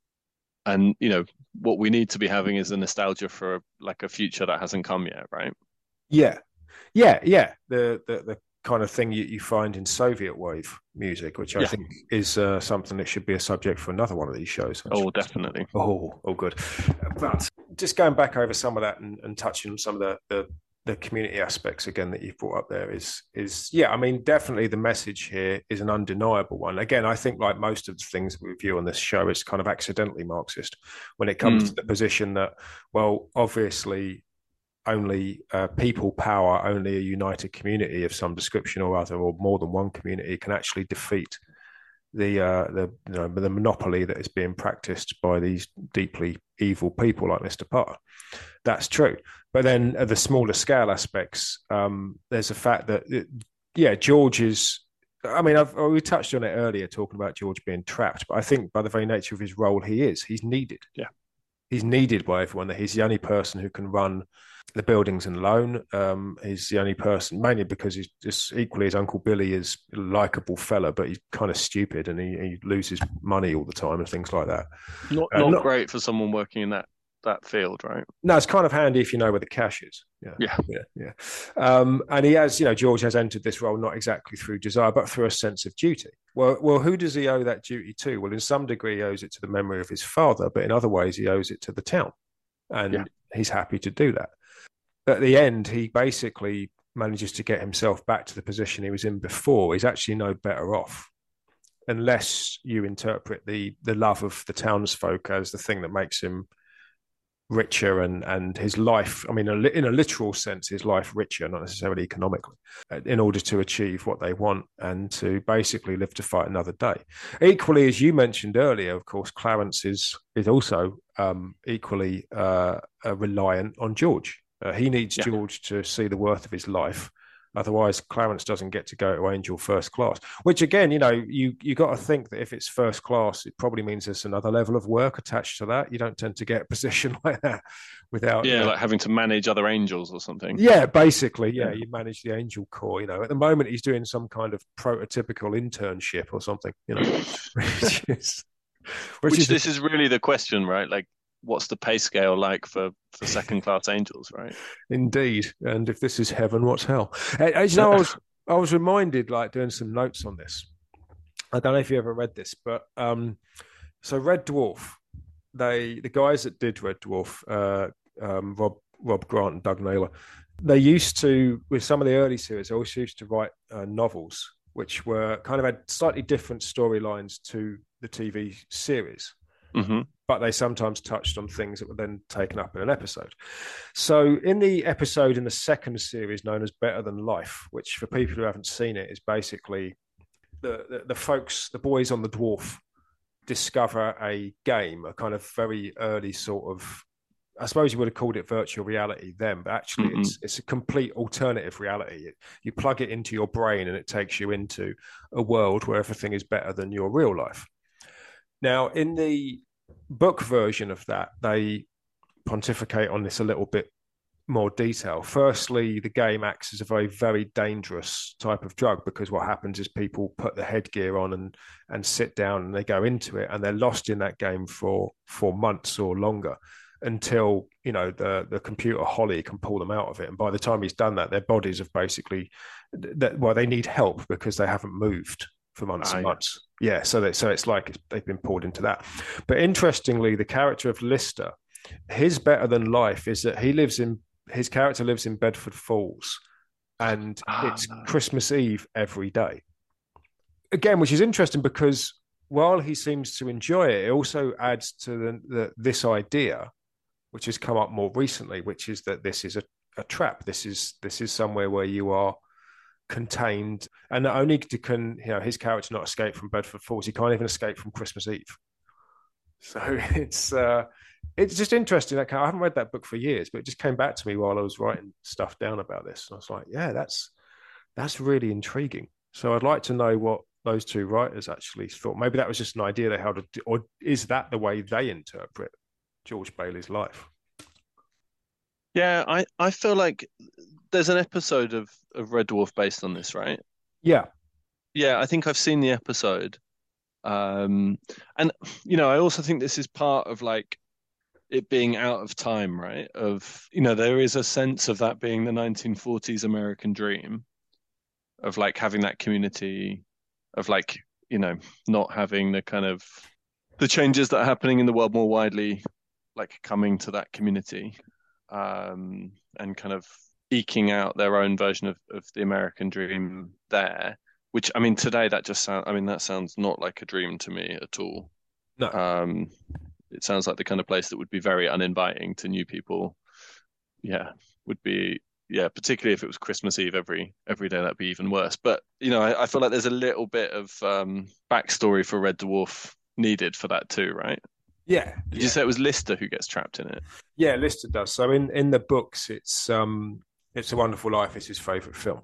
And, you know, what we need to be having is a nostalgia for like a future that hasn't come yet, right? Yeah. Yeah. Yeah. The, the, the kind of thing you, you find in Soviet wave music, which I yeah. think is uh, something that should be a subject for another one of these shows. Oh, definitely. Oh, oh, good. But just going back over some of that and, and touching on some of the, the the community aspects again that you've brought up there is is yeah, I mean, definitely the message here is an undeniable one. Again, I think like most of the things we review on this show, it's kind of accidentally Marxist when it comes mm. to the position that, well, obviously only uh, people power, only a united community of some description or other, or more than one community, can actually defeat the uh, the you know, the monopoly that is being practiced by these deeply evil people like Mister Potter. That's true. But then at the smaller scale aspects, um, there's a fact that, it, yeah, George is, I mean, I've, we touched on it earlier, talking about George being trapped, but I think by the very nature of his role, he is. He's needed. Yeah. He's needed by everyone. He's the only person who can run the buildings alone. Um, he's the only person, mainly because he's just equally, his Uncle Billy is a likable fella, but he's kind of stupid and he, he loses money all the time and things like that. Not, uh, not, not great for someone working in that that field, right? No, it's kind of handy if you know where the cash is. Yeah, yeah, yeah, yeah. Um, and he has, you know, George has entered this role not exactly through desire, but through a sense of duty. Well, well, who does he owe that duty to? Well, in some degree, he owes it to the memory of his father, but in other ways, he owes it to the town, and yeah. he's happy to do that. At the end, he basically manages to get himself back to the position he was in before. He's actually no better off, unless you interpret the the love of the townsfolk as the thing that makes him richer, and and his life, I mean, in a literal sense, his life richer, not necessarily economically, in order to achieve what they want and to basically live to fight another day. Equally, as you mentioned earlier, of course, Clarence is is also um, equally uh, uh, reliant on George. Uh, he needs yeah. George to see the worth of his life. Otherwise, Clarence doesn't get to go to Angel first class, which again, you know, you you got to think that if it's first class, it probably means there's another level of work attached to that. You don't tend to get a position like that without... Yeah, you know, like having to manage other angels or something. Yeah, basically, yeah, you manage the angel corps, you know. At the moment, he's doing some kind of prototypical internship or something, you know. which is, which, which is this a, is really the question, right? Like, what's the pay scale like for, for second class angels, right? Indeed. And if this is heaven, what's hell? As you know, I was I was reminded, like doing some notes on this. I don't know if you ever read this, but um, so Red Dwarf, they the guys that did Red Dwarf, uh, um, Rob Rob Grant and Doug Naylor, they used to, with some of the early series, they always used to write uh, novels which were kind of had slightly different storylines to the T V series. Mm-hmm. But they sometimes touched on things that were then taken up in an episode. So in the episode in the second series known as Better Than Life, which for people who haven't seen it is basically the, the the folks, the boys on the Dwarf, discover a game, a kind of very early sort of, I suppose you would have called it virtual reality then, but actually mm-hmm. it's it's a complete alternative reality. It, you plug it into your brain and it takes you into a world where everything is better than your real life. Now, in the book version of that, they pontificate on this a little bit more detail. Firstly, the game acts as a very, very dangerous type of drug, because what happens is people put the headgear on and and sit down and they go into it, and they're lost in that game for for months or longer, until, you know, the the computer Holly can pull them out of it. And by the time he's done that, their bodies have basically that well they need help because they haven't moved for months oh, and months. Yeah, yeah so that so it's like they've been pulled into that. But interestingly, the character of Lister, his better than life is that he lives in his character lives in Bedford Falls, and oh, it's no. Christmas Eve every day. Again, which is interesting because while he seems to enjoy it, it also adds to the, the, this idea, which has come up more recently, which is that this is a, a trap. This is this is somewhere where you are contained, and not only can you know his character not escape from Bedford Falls, he can't even escape from Christmas Eve. So it's uh, it's just interesting. That I haven't read that book for years, but it just came back to me while I was writing stuff down about this. And I was like, yeah, that's that's really intriguing. So I'd like to know what those two writers actually thought. Maybe that was just an idea they had, or is that the way they interpret George Bailey's life? Yeah, I, I feel like there's an episode of, of Red Dwarf based on this, right? Yeah. Yeah, I think I've seen the episode. Um, and, you know, I also think this is part of like it being out of time, right? Of, you know, there is a sense of that being the nineteen forties American dream of like having that community, of like, you know, not having the kind of the changes that are happening in the world more widely, like coming to that community, um, and kind of eking out their own version of, of the American dream there. Which, I mean, today that just sounds, I mean, that sounds not like a dream to me at all. No. Um, it sounds like the kind of place that would be very uninviting to new people. Yeah, would be, yeah, particularly if it was Christmas Eve every every day, that'd be even worse. But, you know, I, I feel like there's a little bit of um, backstory for Red Dwarf needed for that too, right? Yeah. Did yeah. you say it was Lister who gets trapped in it? Yeah, Lister does. So in, in the books, it's um, It's a Wonderful Life is his favourite film.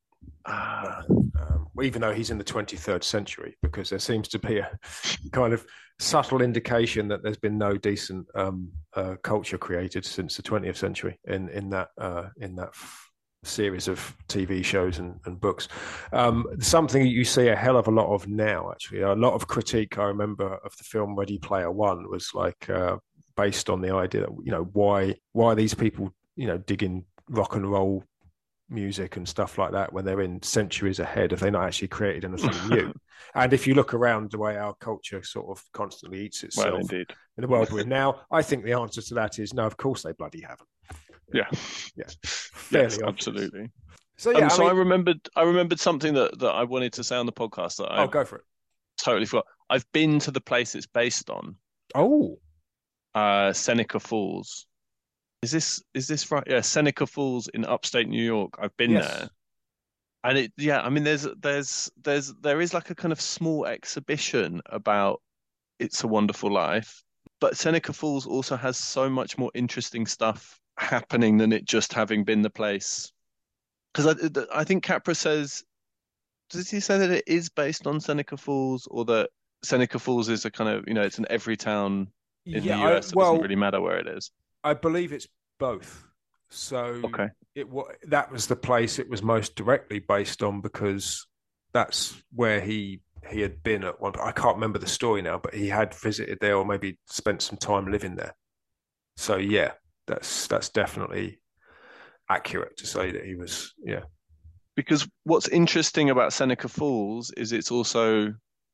Ah. Um, even though he's in the twenty-third century, because there seems to be a kind of subtle indication that there's been no decent um, uh, culture created since the twentieth century in in that uh, in that f- series of T V shows and, and books. Um, something that you see a hell of a lot of now, actually. A lot of critique I remember of the film Ready Player One was like uh, based on the idea that, you know, why why are these people, you know, digging rock and roll music and stuff like that when they're in centuries ahead, if they not actually created anything new. And if you look around the way our culture sort of constantly eats itself well, indeed. in the world we're in now, I think the answer to that is no, of course they bloody haven't. Yeah. Yeah. Fairly yes, absolutely. So yeah, um, I so mean, I remembered I remembered something that, that I wanted to say on the podcast that I Oh, go for it. totally forgot. I've been to the place it's based on. Oh. Uh Seneca Falls. Is this is this right? Yeah, Seneca Falls in upstate New York. I've been Yes. there, and it yeah. I mean, there's there's there's there is like a kind of small exhibition about It's a Wonderful Life, but Seneca Falls also has so much more interesting stuff happening than it just having been the place. Because I I think Capra says, does he say that it is based on Seneca Falls, or that Seneca Falls is a kind of, you know, it's in every town in Yeah, the U S. I, It well, doesn't really matter where it is. I believe it's both. So Okay. it that was the place it was most directly based on, because that's where he he had been at one. I can't remember the story now, but he had visited there or maybe spent some time living there. So yeah, that's that's definitely accurate to say that he was. Yeah. Because what's interesting about Seneca Falls is it's also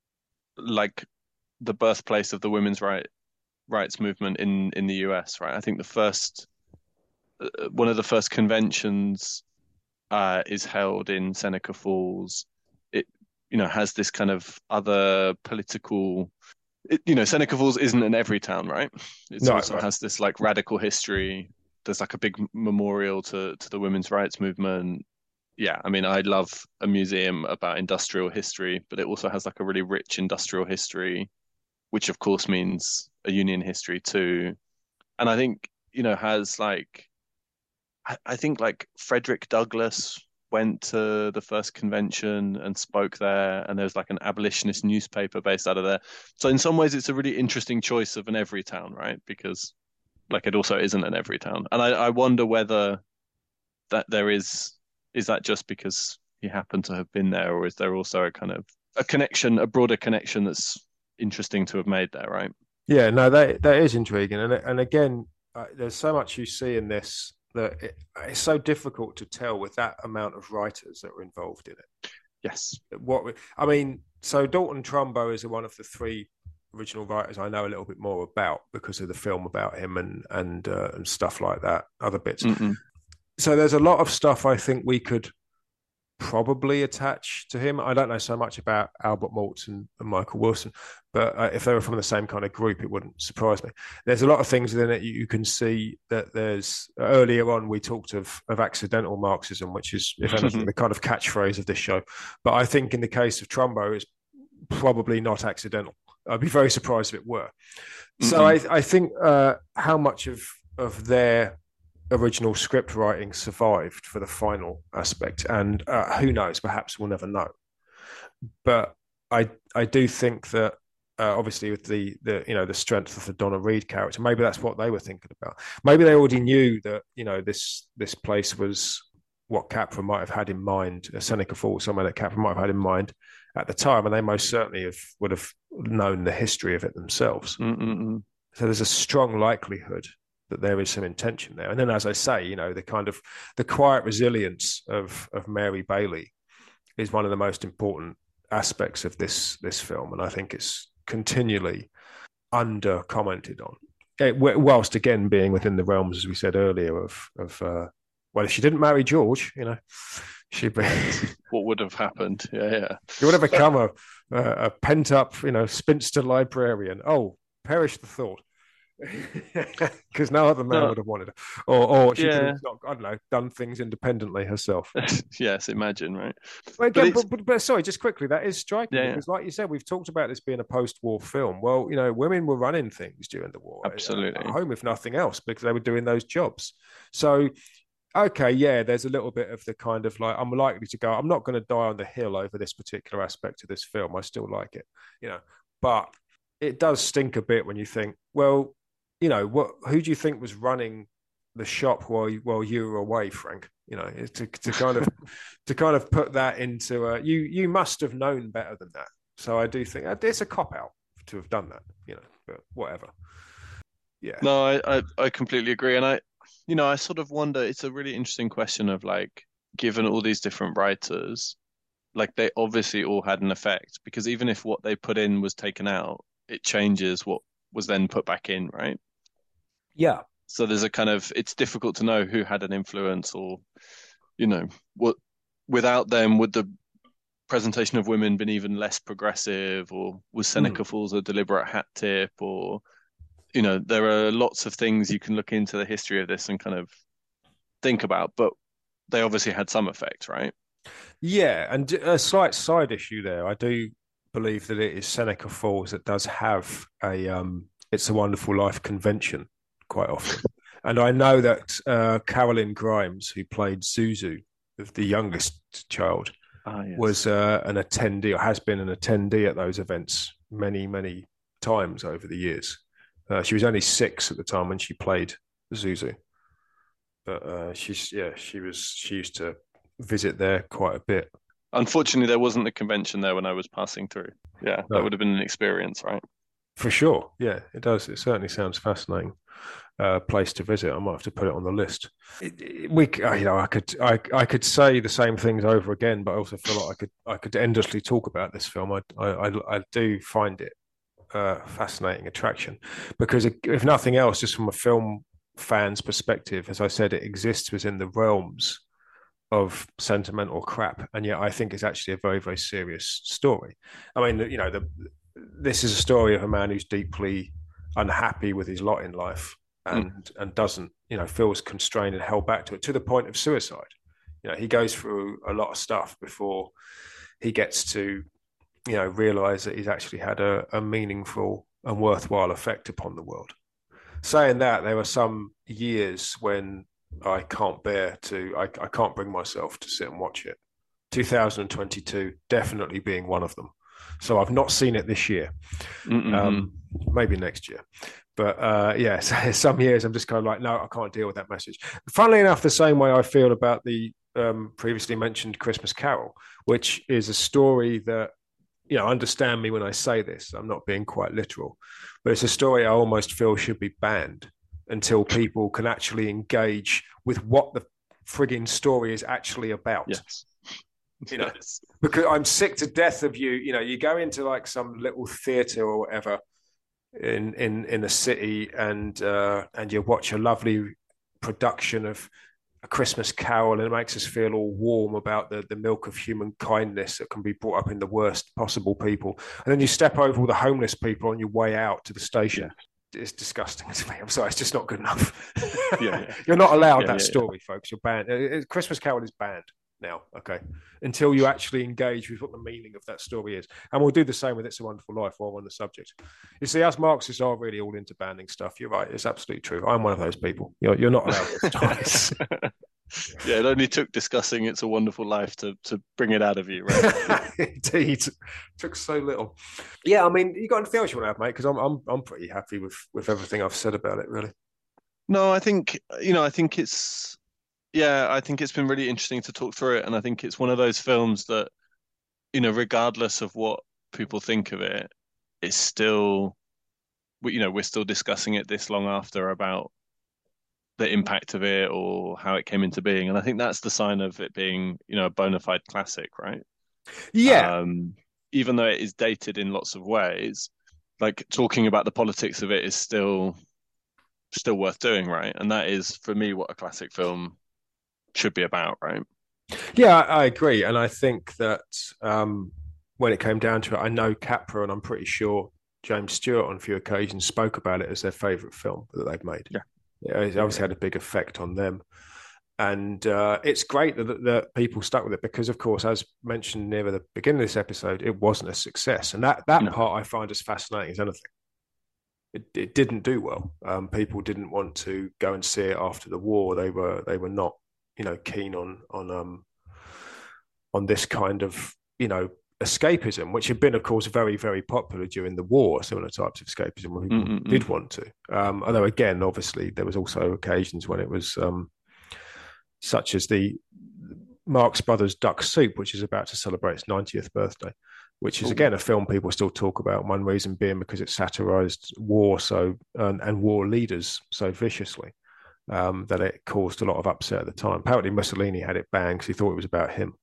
like the birthplace of the women's right rights movement in in the U S, right? I think the first uh, one of the first conventions uh, is held in Seneca Falls. It, you know, has this kind of other political. It, you know, Seneca Falls isn't in every town, right? It No, also right. has this like radical history. There's like a big memorial to to the women's rights movement. yeah, I mean, I love a museum about industrial history, but it also has like a really rich industrial history, which of course means a union history too. And I think, you know, has like, I, I think like Frederick Douglass went to the first convention and spoke there, and there's like an abolitionist newspaper based out of there. So in some ways, it's a really interesting choice of an every town, right? Because like it also isn't an every town. And I, I wonder whether that there is is that just because he happened to have been there, or is there also a kind of a connection, a broader connection that's interesting to have made there, right? Yeah, no, that that is intriguing, and and again, uh, there's so much you see in this that it, it's so difficult to tell with that amount of writers that are involved in it. Yes. What I mean, so Dalton Trumbo is one of the three original writers I know a little bit more about because of the film about him and and uh, and stuff like that, other bits. Mm-mm. So there's a lot of stuff I think we could probably attach to him. I don't know so much about Albert Maltz and, and Michael Wilson, but uh, if they were from the same kind of group, it wouldn't surprise me. There's a lot of things in it you, you can see that there's earlier on we talked of of accidental Marxism, which is, if anything, the kind of catchphrase of this show. But I think in the case of Trumbo, it's probably not accidental. I'd be very surprised if it were. Mm-hmm. So I, I think uh, how much of of their original script writing survived for the final aspect, and uh, who knows, perhaps we'll never know. But I I do think that uh, obviously with the the you know the strength of the Donna Reed character, maybe that's what they were thinking about. Maybe they already knew that you know this this place was what Capra might have had in mind, uh, Seneca Falls, somewhere that Capra might have had in mind at the time, and they most certainly have would have known the history of it themselves. Mm-mm-mm. So there's a strong likelihood that there is some intention there. And then, as I say, you know, the kind of the quiet resilience of of Mary Bailey is one of the most important aspects of this this film, and I think it's continually under commented on. It, whilst again being within the realms, as we said earlier, of of uh, well, if she didn't marry George, you know, she'd be what would have happened? Yeah, yeah. She would have become a a, a pent up, you know, spinster librarian. Oh, perish the thought. Because no other man no. would have wanted her, or or she yeah. could have not, I don't know, done things independently herself. Yes, imagine, right? Well, again, but, but, but, but sorry, just quickly, that is striking yeah, because, yeah. like you said, we've talked about this being a post-war film. Well, you know, women were running things during the war, absolutely, at home if nothing else, because they were doing those jobs. So, okay, yeah, there's a little bit of the kind of like, I'm likely to go. I'm not going to die on the hill over this particular aspect of this film. I still like it, you know, but it does stink a bit when you think, well, you know, what? Who do you think was running the shop while you, while you were away, Frank? You know, to to kind of to kind of put that into a, you you must have known better than that. So I do think it's a cop out to have done that. You know, but whatever. Yeah. No, I, I I completely agree, and I, you know, I sort of wonder. It's a really interesting question of like, given all these different writers, like they obviously all had an effect because even if what they put in was taken out, it changes what was then put back in, right? Yeah. So there's a kind of, it's difficult to know who had an influence or, you know, what without them, would the presentation of women been even less progressive, or was Seneca mm. Falls a deliberate hat tip, or, you know, there are lots of things you can look into the history of this and kind of think about, but they obviously had some effect, right? Yeah. And a slight side issue there, I do believe that it is Seneca Falls that does have a, um, It's a Wonderful Life convention quite often. And I know that uh, Carolyn Grimes, who played Zuzu, the youngest child, ah, yes. was uh, an attendee, or has been an attendee at those events many, many times over the years. Uh, she was only six at the time when she played Zuzu. But uh, she's, yeah, she was, she used to visit there quite a bit. Unfortunately, there wasn't a convention there when I was passing through. Yeah, no. That would have been an experience, right? For sure. Yeah, it does. It certainly sounds fascinating. Uh, place to visit. I might have to put it on the list. It, it, we, you know, I could, I, I could say the same things over again, but I also feel like I could, I could endlessly talk about this film. I, I, I do find it uh, fascinating attraction because, if nothing else, just from a film fan's perspective, as I said, it exists within the realms of sentimental crap, and yet I think it's actually a very, very serious story. I mean, you know, the, this is a story of a man who's deeply unhappy with his lot in life. And mm. and doesn't, you know, feels constrained and held back to it to the point of suicide, You know, he goes through a lot of stuff before he gets to, you know, realize that he's actually had a, a meaningful and worthwhile effect upon the world. Saying that, there are some years when I can't bear to, I, I can't bring myself to sit and watch it. two thousand twenty-two definitely being one of them. So I've not seen it this year. Um, maybe next year. But uh, yeah, so some years I'm just kind of like, no, I can't deal with that message. Funnily enough, the same way I feel about the um, previously mentioned Christmas Carol, which is a story that, you know, understand me when I say this, I'm not being quite literal, but it's a story I almost feel should be banned until people can actually engage with what the frigging story is actually about. Yes. You know, yes. Because I'm sick to death of you. You know, you go into like some little theatre or whatever in in in a city, and uh, and you watch a lovely production of A Christmas Carol, and it makes us feel all warm about the the milk of human kindness that can be brought up in the worst possible people. And then you step over all the homeless people on your way out to the station. Yeah. It's disgusting to me. I'm sorry, it's just not good enough. Yeah, yeah. You're not allowed yeah, that yeah, story, yeah. folks. You're banned. Christmas Carol is banned now, okay, until you actually engage with what the meaning of that story is. And we'll do the same with It's a Wonderful Life while we're on the subject. You see, us Marxists are really all into banning stuff. You're right, it's absolutely true. I'm one of those people. You're, you're not allowed those stories. Yeah, it only took discussing It's a Wonderful Life to, to bring it out of you, right? Indeed. It took so little. Yeah, I mean, you got anything else you want to add, mate? Because I'm, I'm, I'm pretty happy with, with everything I've said about it, really. No, I think, you know, I think it's, Yeah, I think it's been really interesting to talk through it. And I think it's one of those films that, you know, regardless of what people think of it, it's still, you know, we're still discussing it this long after about the impact of it or how it came into being. And I think that's the sign of it being, you know, a bona fide classic, right? Yeah. Um, even though it is dated in lots of ways, like talking about the politics of it is still, still worth doing, right? And that is, for me, what a classic film should be about, right? Yeah, I agree. And I think that um, when it came down to it, I know Capra, and I'm pretty sure James Stewart on a few occasions spoke about it as their favourite film that they've made. Yeah. Yeah, it obviously had a big effect on them. And uh, it's great that, that people stuck with it because, of course, as mentioned near the beginning of this episode, it wasn't a success. And that, that no. part I find as fascinating as anything. It, it didn't do well. Um, people didn't want to go and see it after the war. They were they were not you know, keen on on um on this kind of you know escapism, which had been, of course, very very popular during the war. Similar types of escapism where people mm-hmm. did want to. Um, although again, obviously, there was also occasions when it was um, such as the Marx Brothers Duck Soup, which is about to celebrate its ninetieth birthday, which is Ooh. again a film people still talk about. One reason being because it satirized war so and, and war leaders so viciously. Um, that it caused a lot of upset at the time. Apparently Mussolini had it banned because he thought it was about him.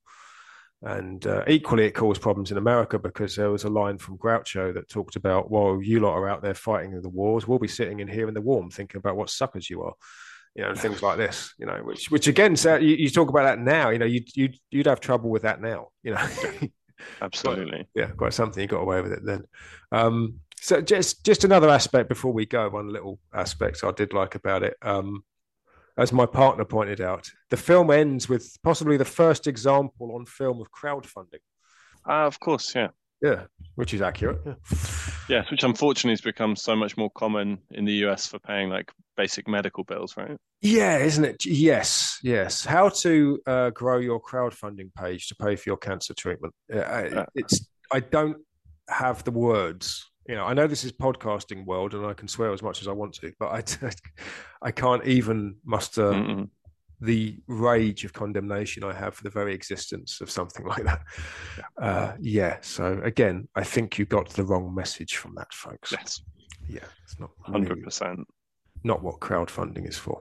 And uh, equally it caused problems in America because there was a line from Groucho that talked about, well, you lot are out there fighting in the wars, we'll be sitting in here in the warm thinking about what suckers you are, you know, and things like this, you know, which which again, so you, you talk about that now, you know, you'd, you'd, you'd have trouble with that now, you know. Absolutely. But, yeah, quite something. You got away with it then. Um, so just just another aspect before we go, one little aspect I did like about it. Um, as my partner pointed out, the film ends with possibly the first example on film of crowdfunding. Uh, of course, yeah. Yeah, which is accurate. Yeah. Yes, which unfortunately has become so much more common in the U S for paying like basic medical bills, right? Yeah, isn't it? Yes, yes. How to uh, grow your crowdfunding page to pay for your cancer treatment. Uh, it's I don't have the words. You know, I know this is podcasting world, and I can swear as much as I want to, but I, I can't even muster Mm-mm. the rage of condemnation I have for the very existence of something like that. Yeah. Uh, yeah. So again, I think you got the wrong message from that, folks. Yes. Yeah. It's not one hundred percent. Really, not what crowdfunding is for.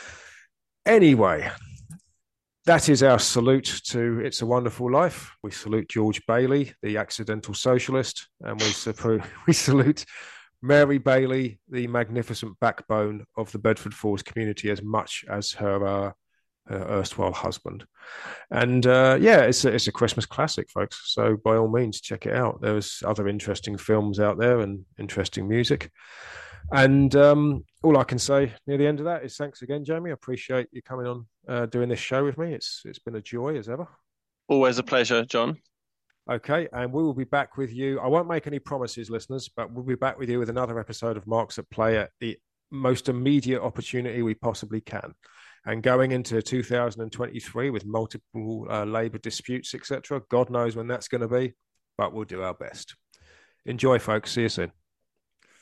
Anyway, that is our salute to It's a Wonderful Life. We salute George Bailey, the accidental socialist, and we, we salute Mary Bailey, the magnificent backbone of the Bedford Falls community, as much as her, uh, her erstwhile husband. And uh, yeah, it's a, it's a Christmas classic, folks. So by all means, check it out. There's other interesting films out there and interesting music. And um, all I can say near the end of that is thanks again, Jamie. I appreciate you coming on uh, doing this show with me. It's it's been a joy as ever. Always a pleasure, John. Okay, and we will be back with you. I won't make any promises, listeners, but we'll be back with you with another episode of Marks at Play at the most immediate opportunity we possibly can. And going into two thousand twenty-three with multiple uh, labour disputes, et cetera, God knows when that's going to be, but we'll do our best. Enjoy, folks. See you soon.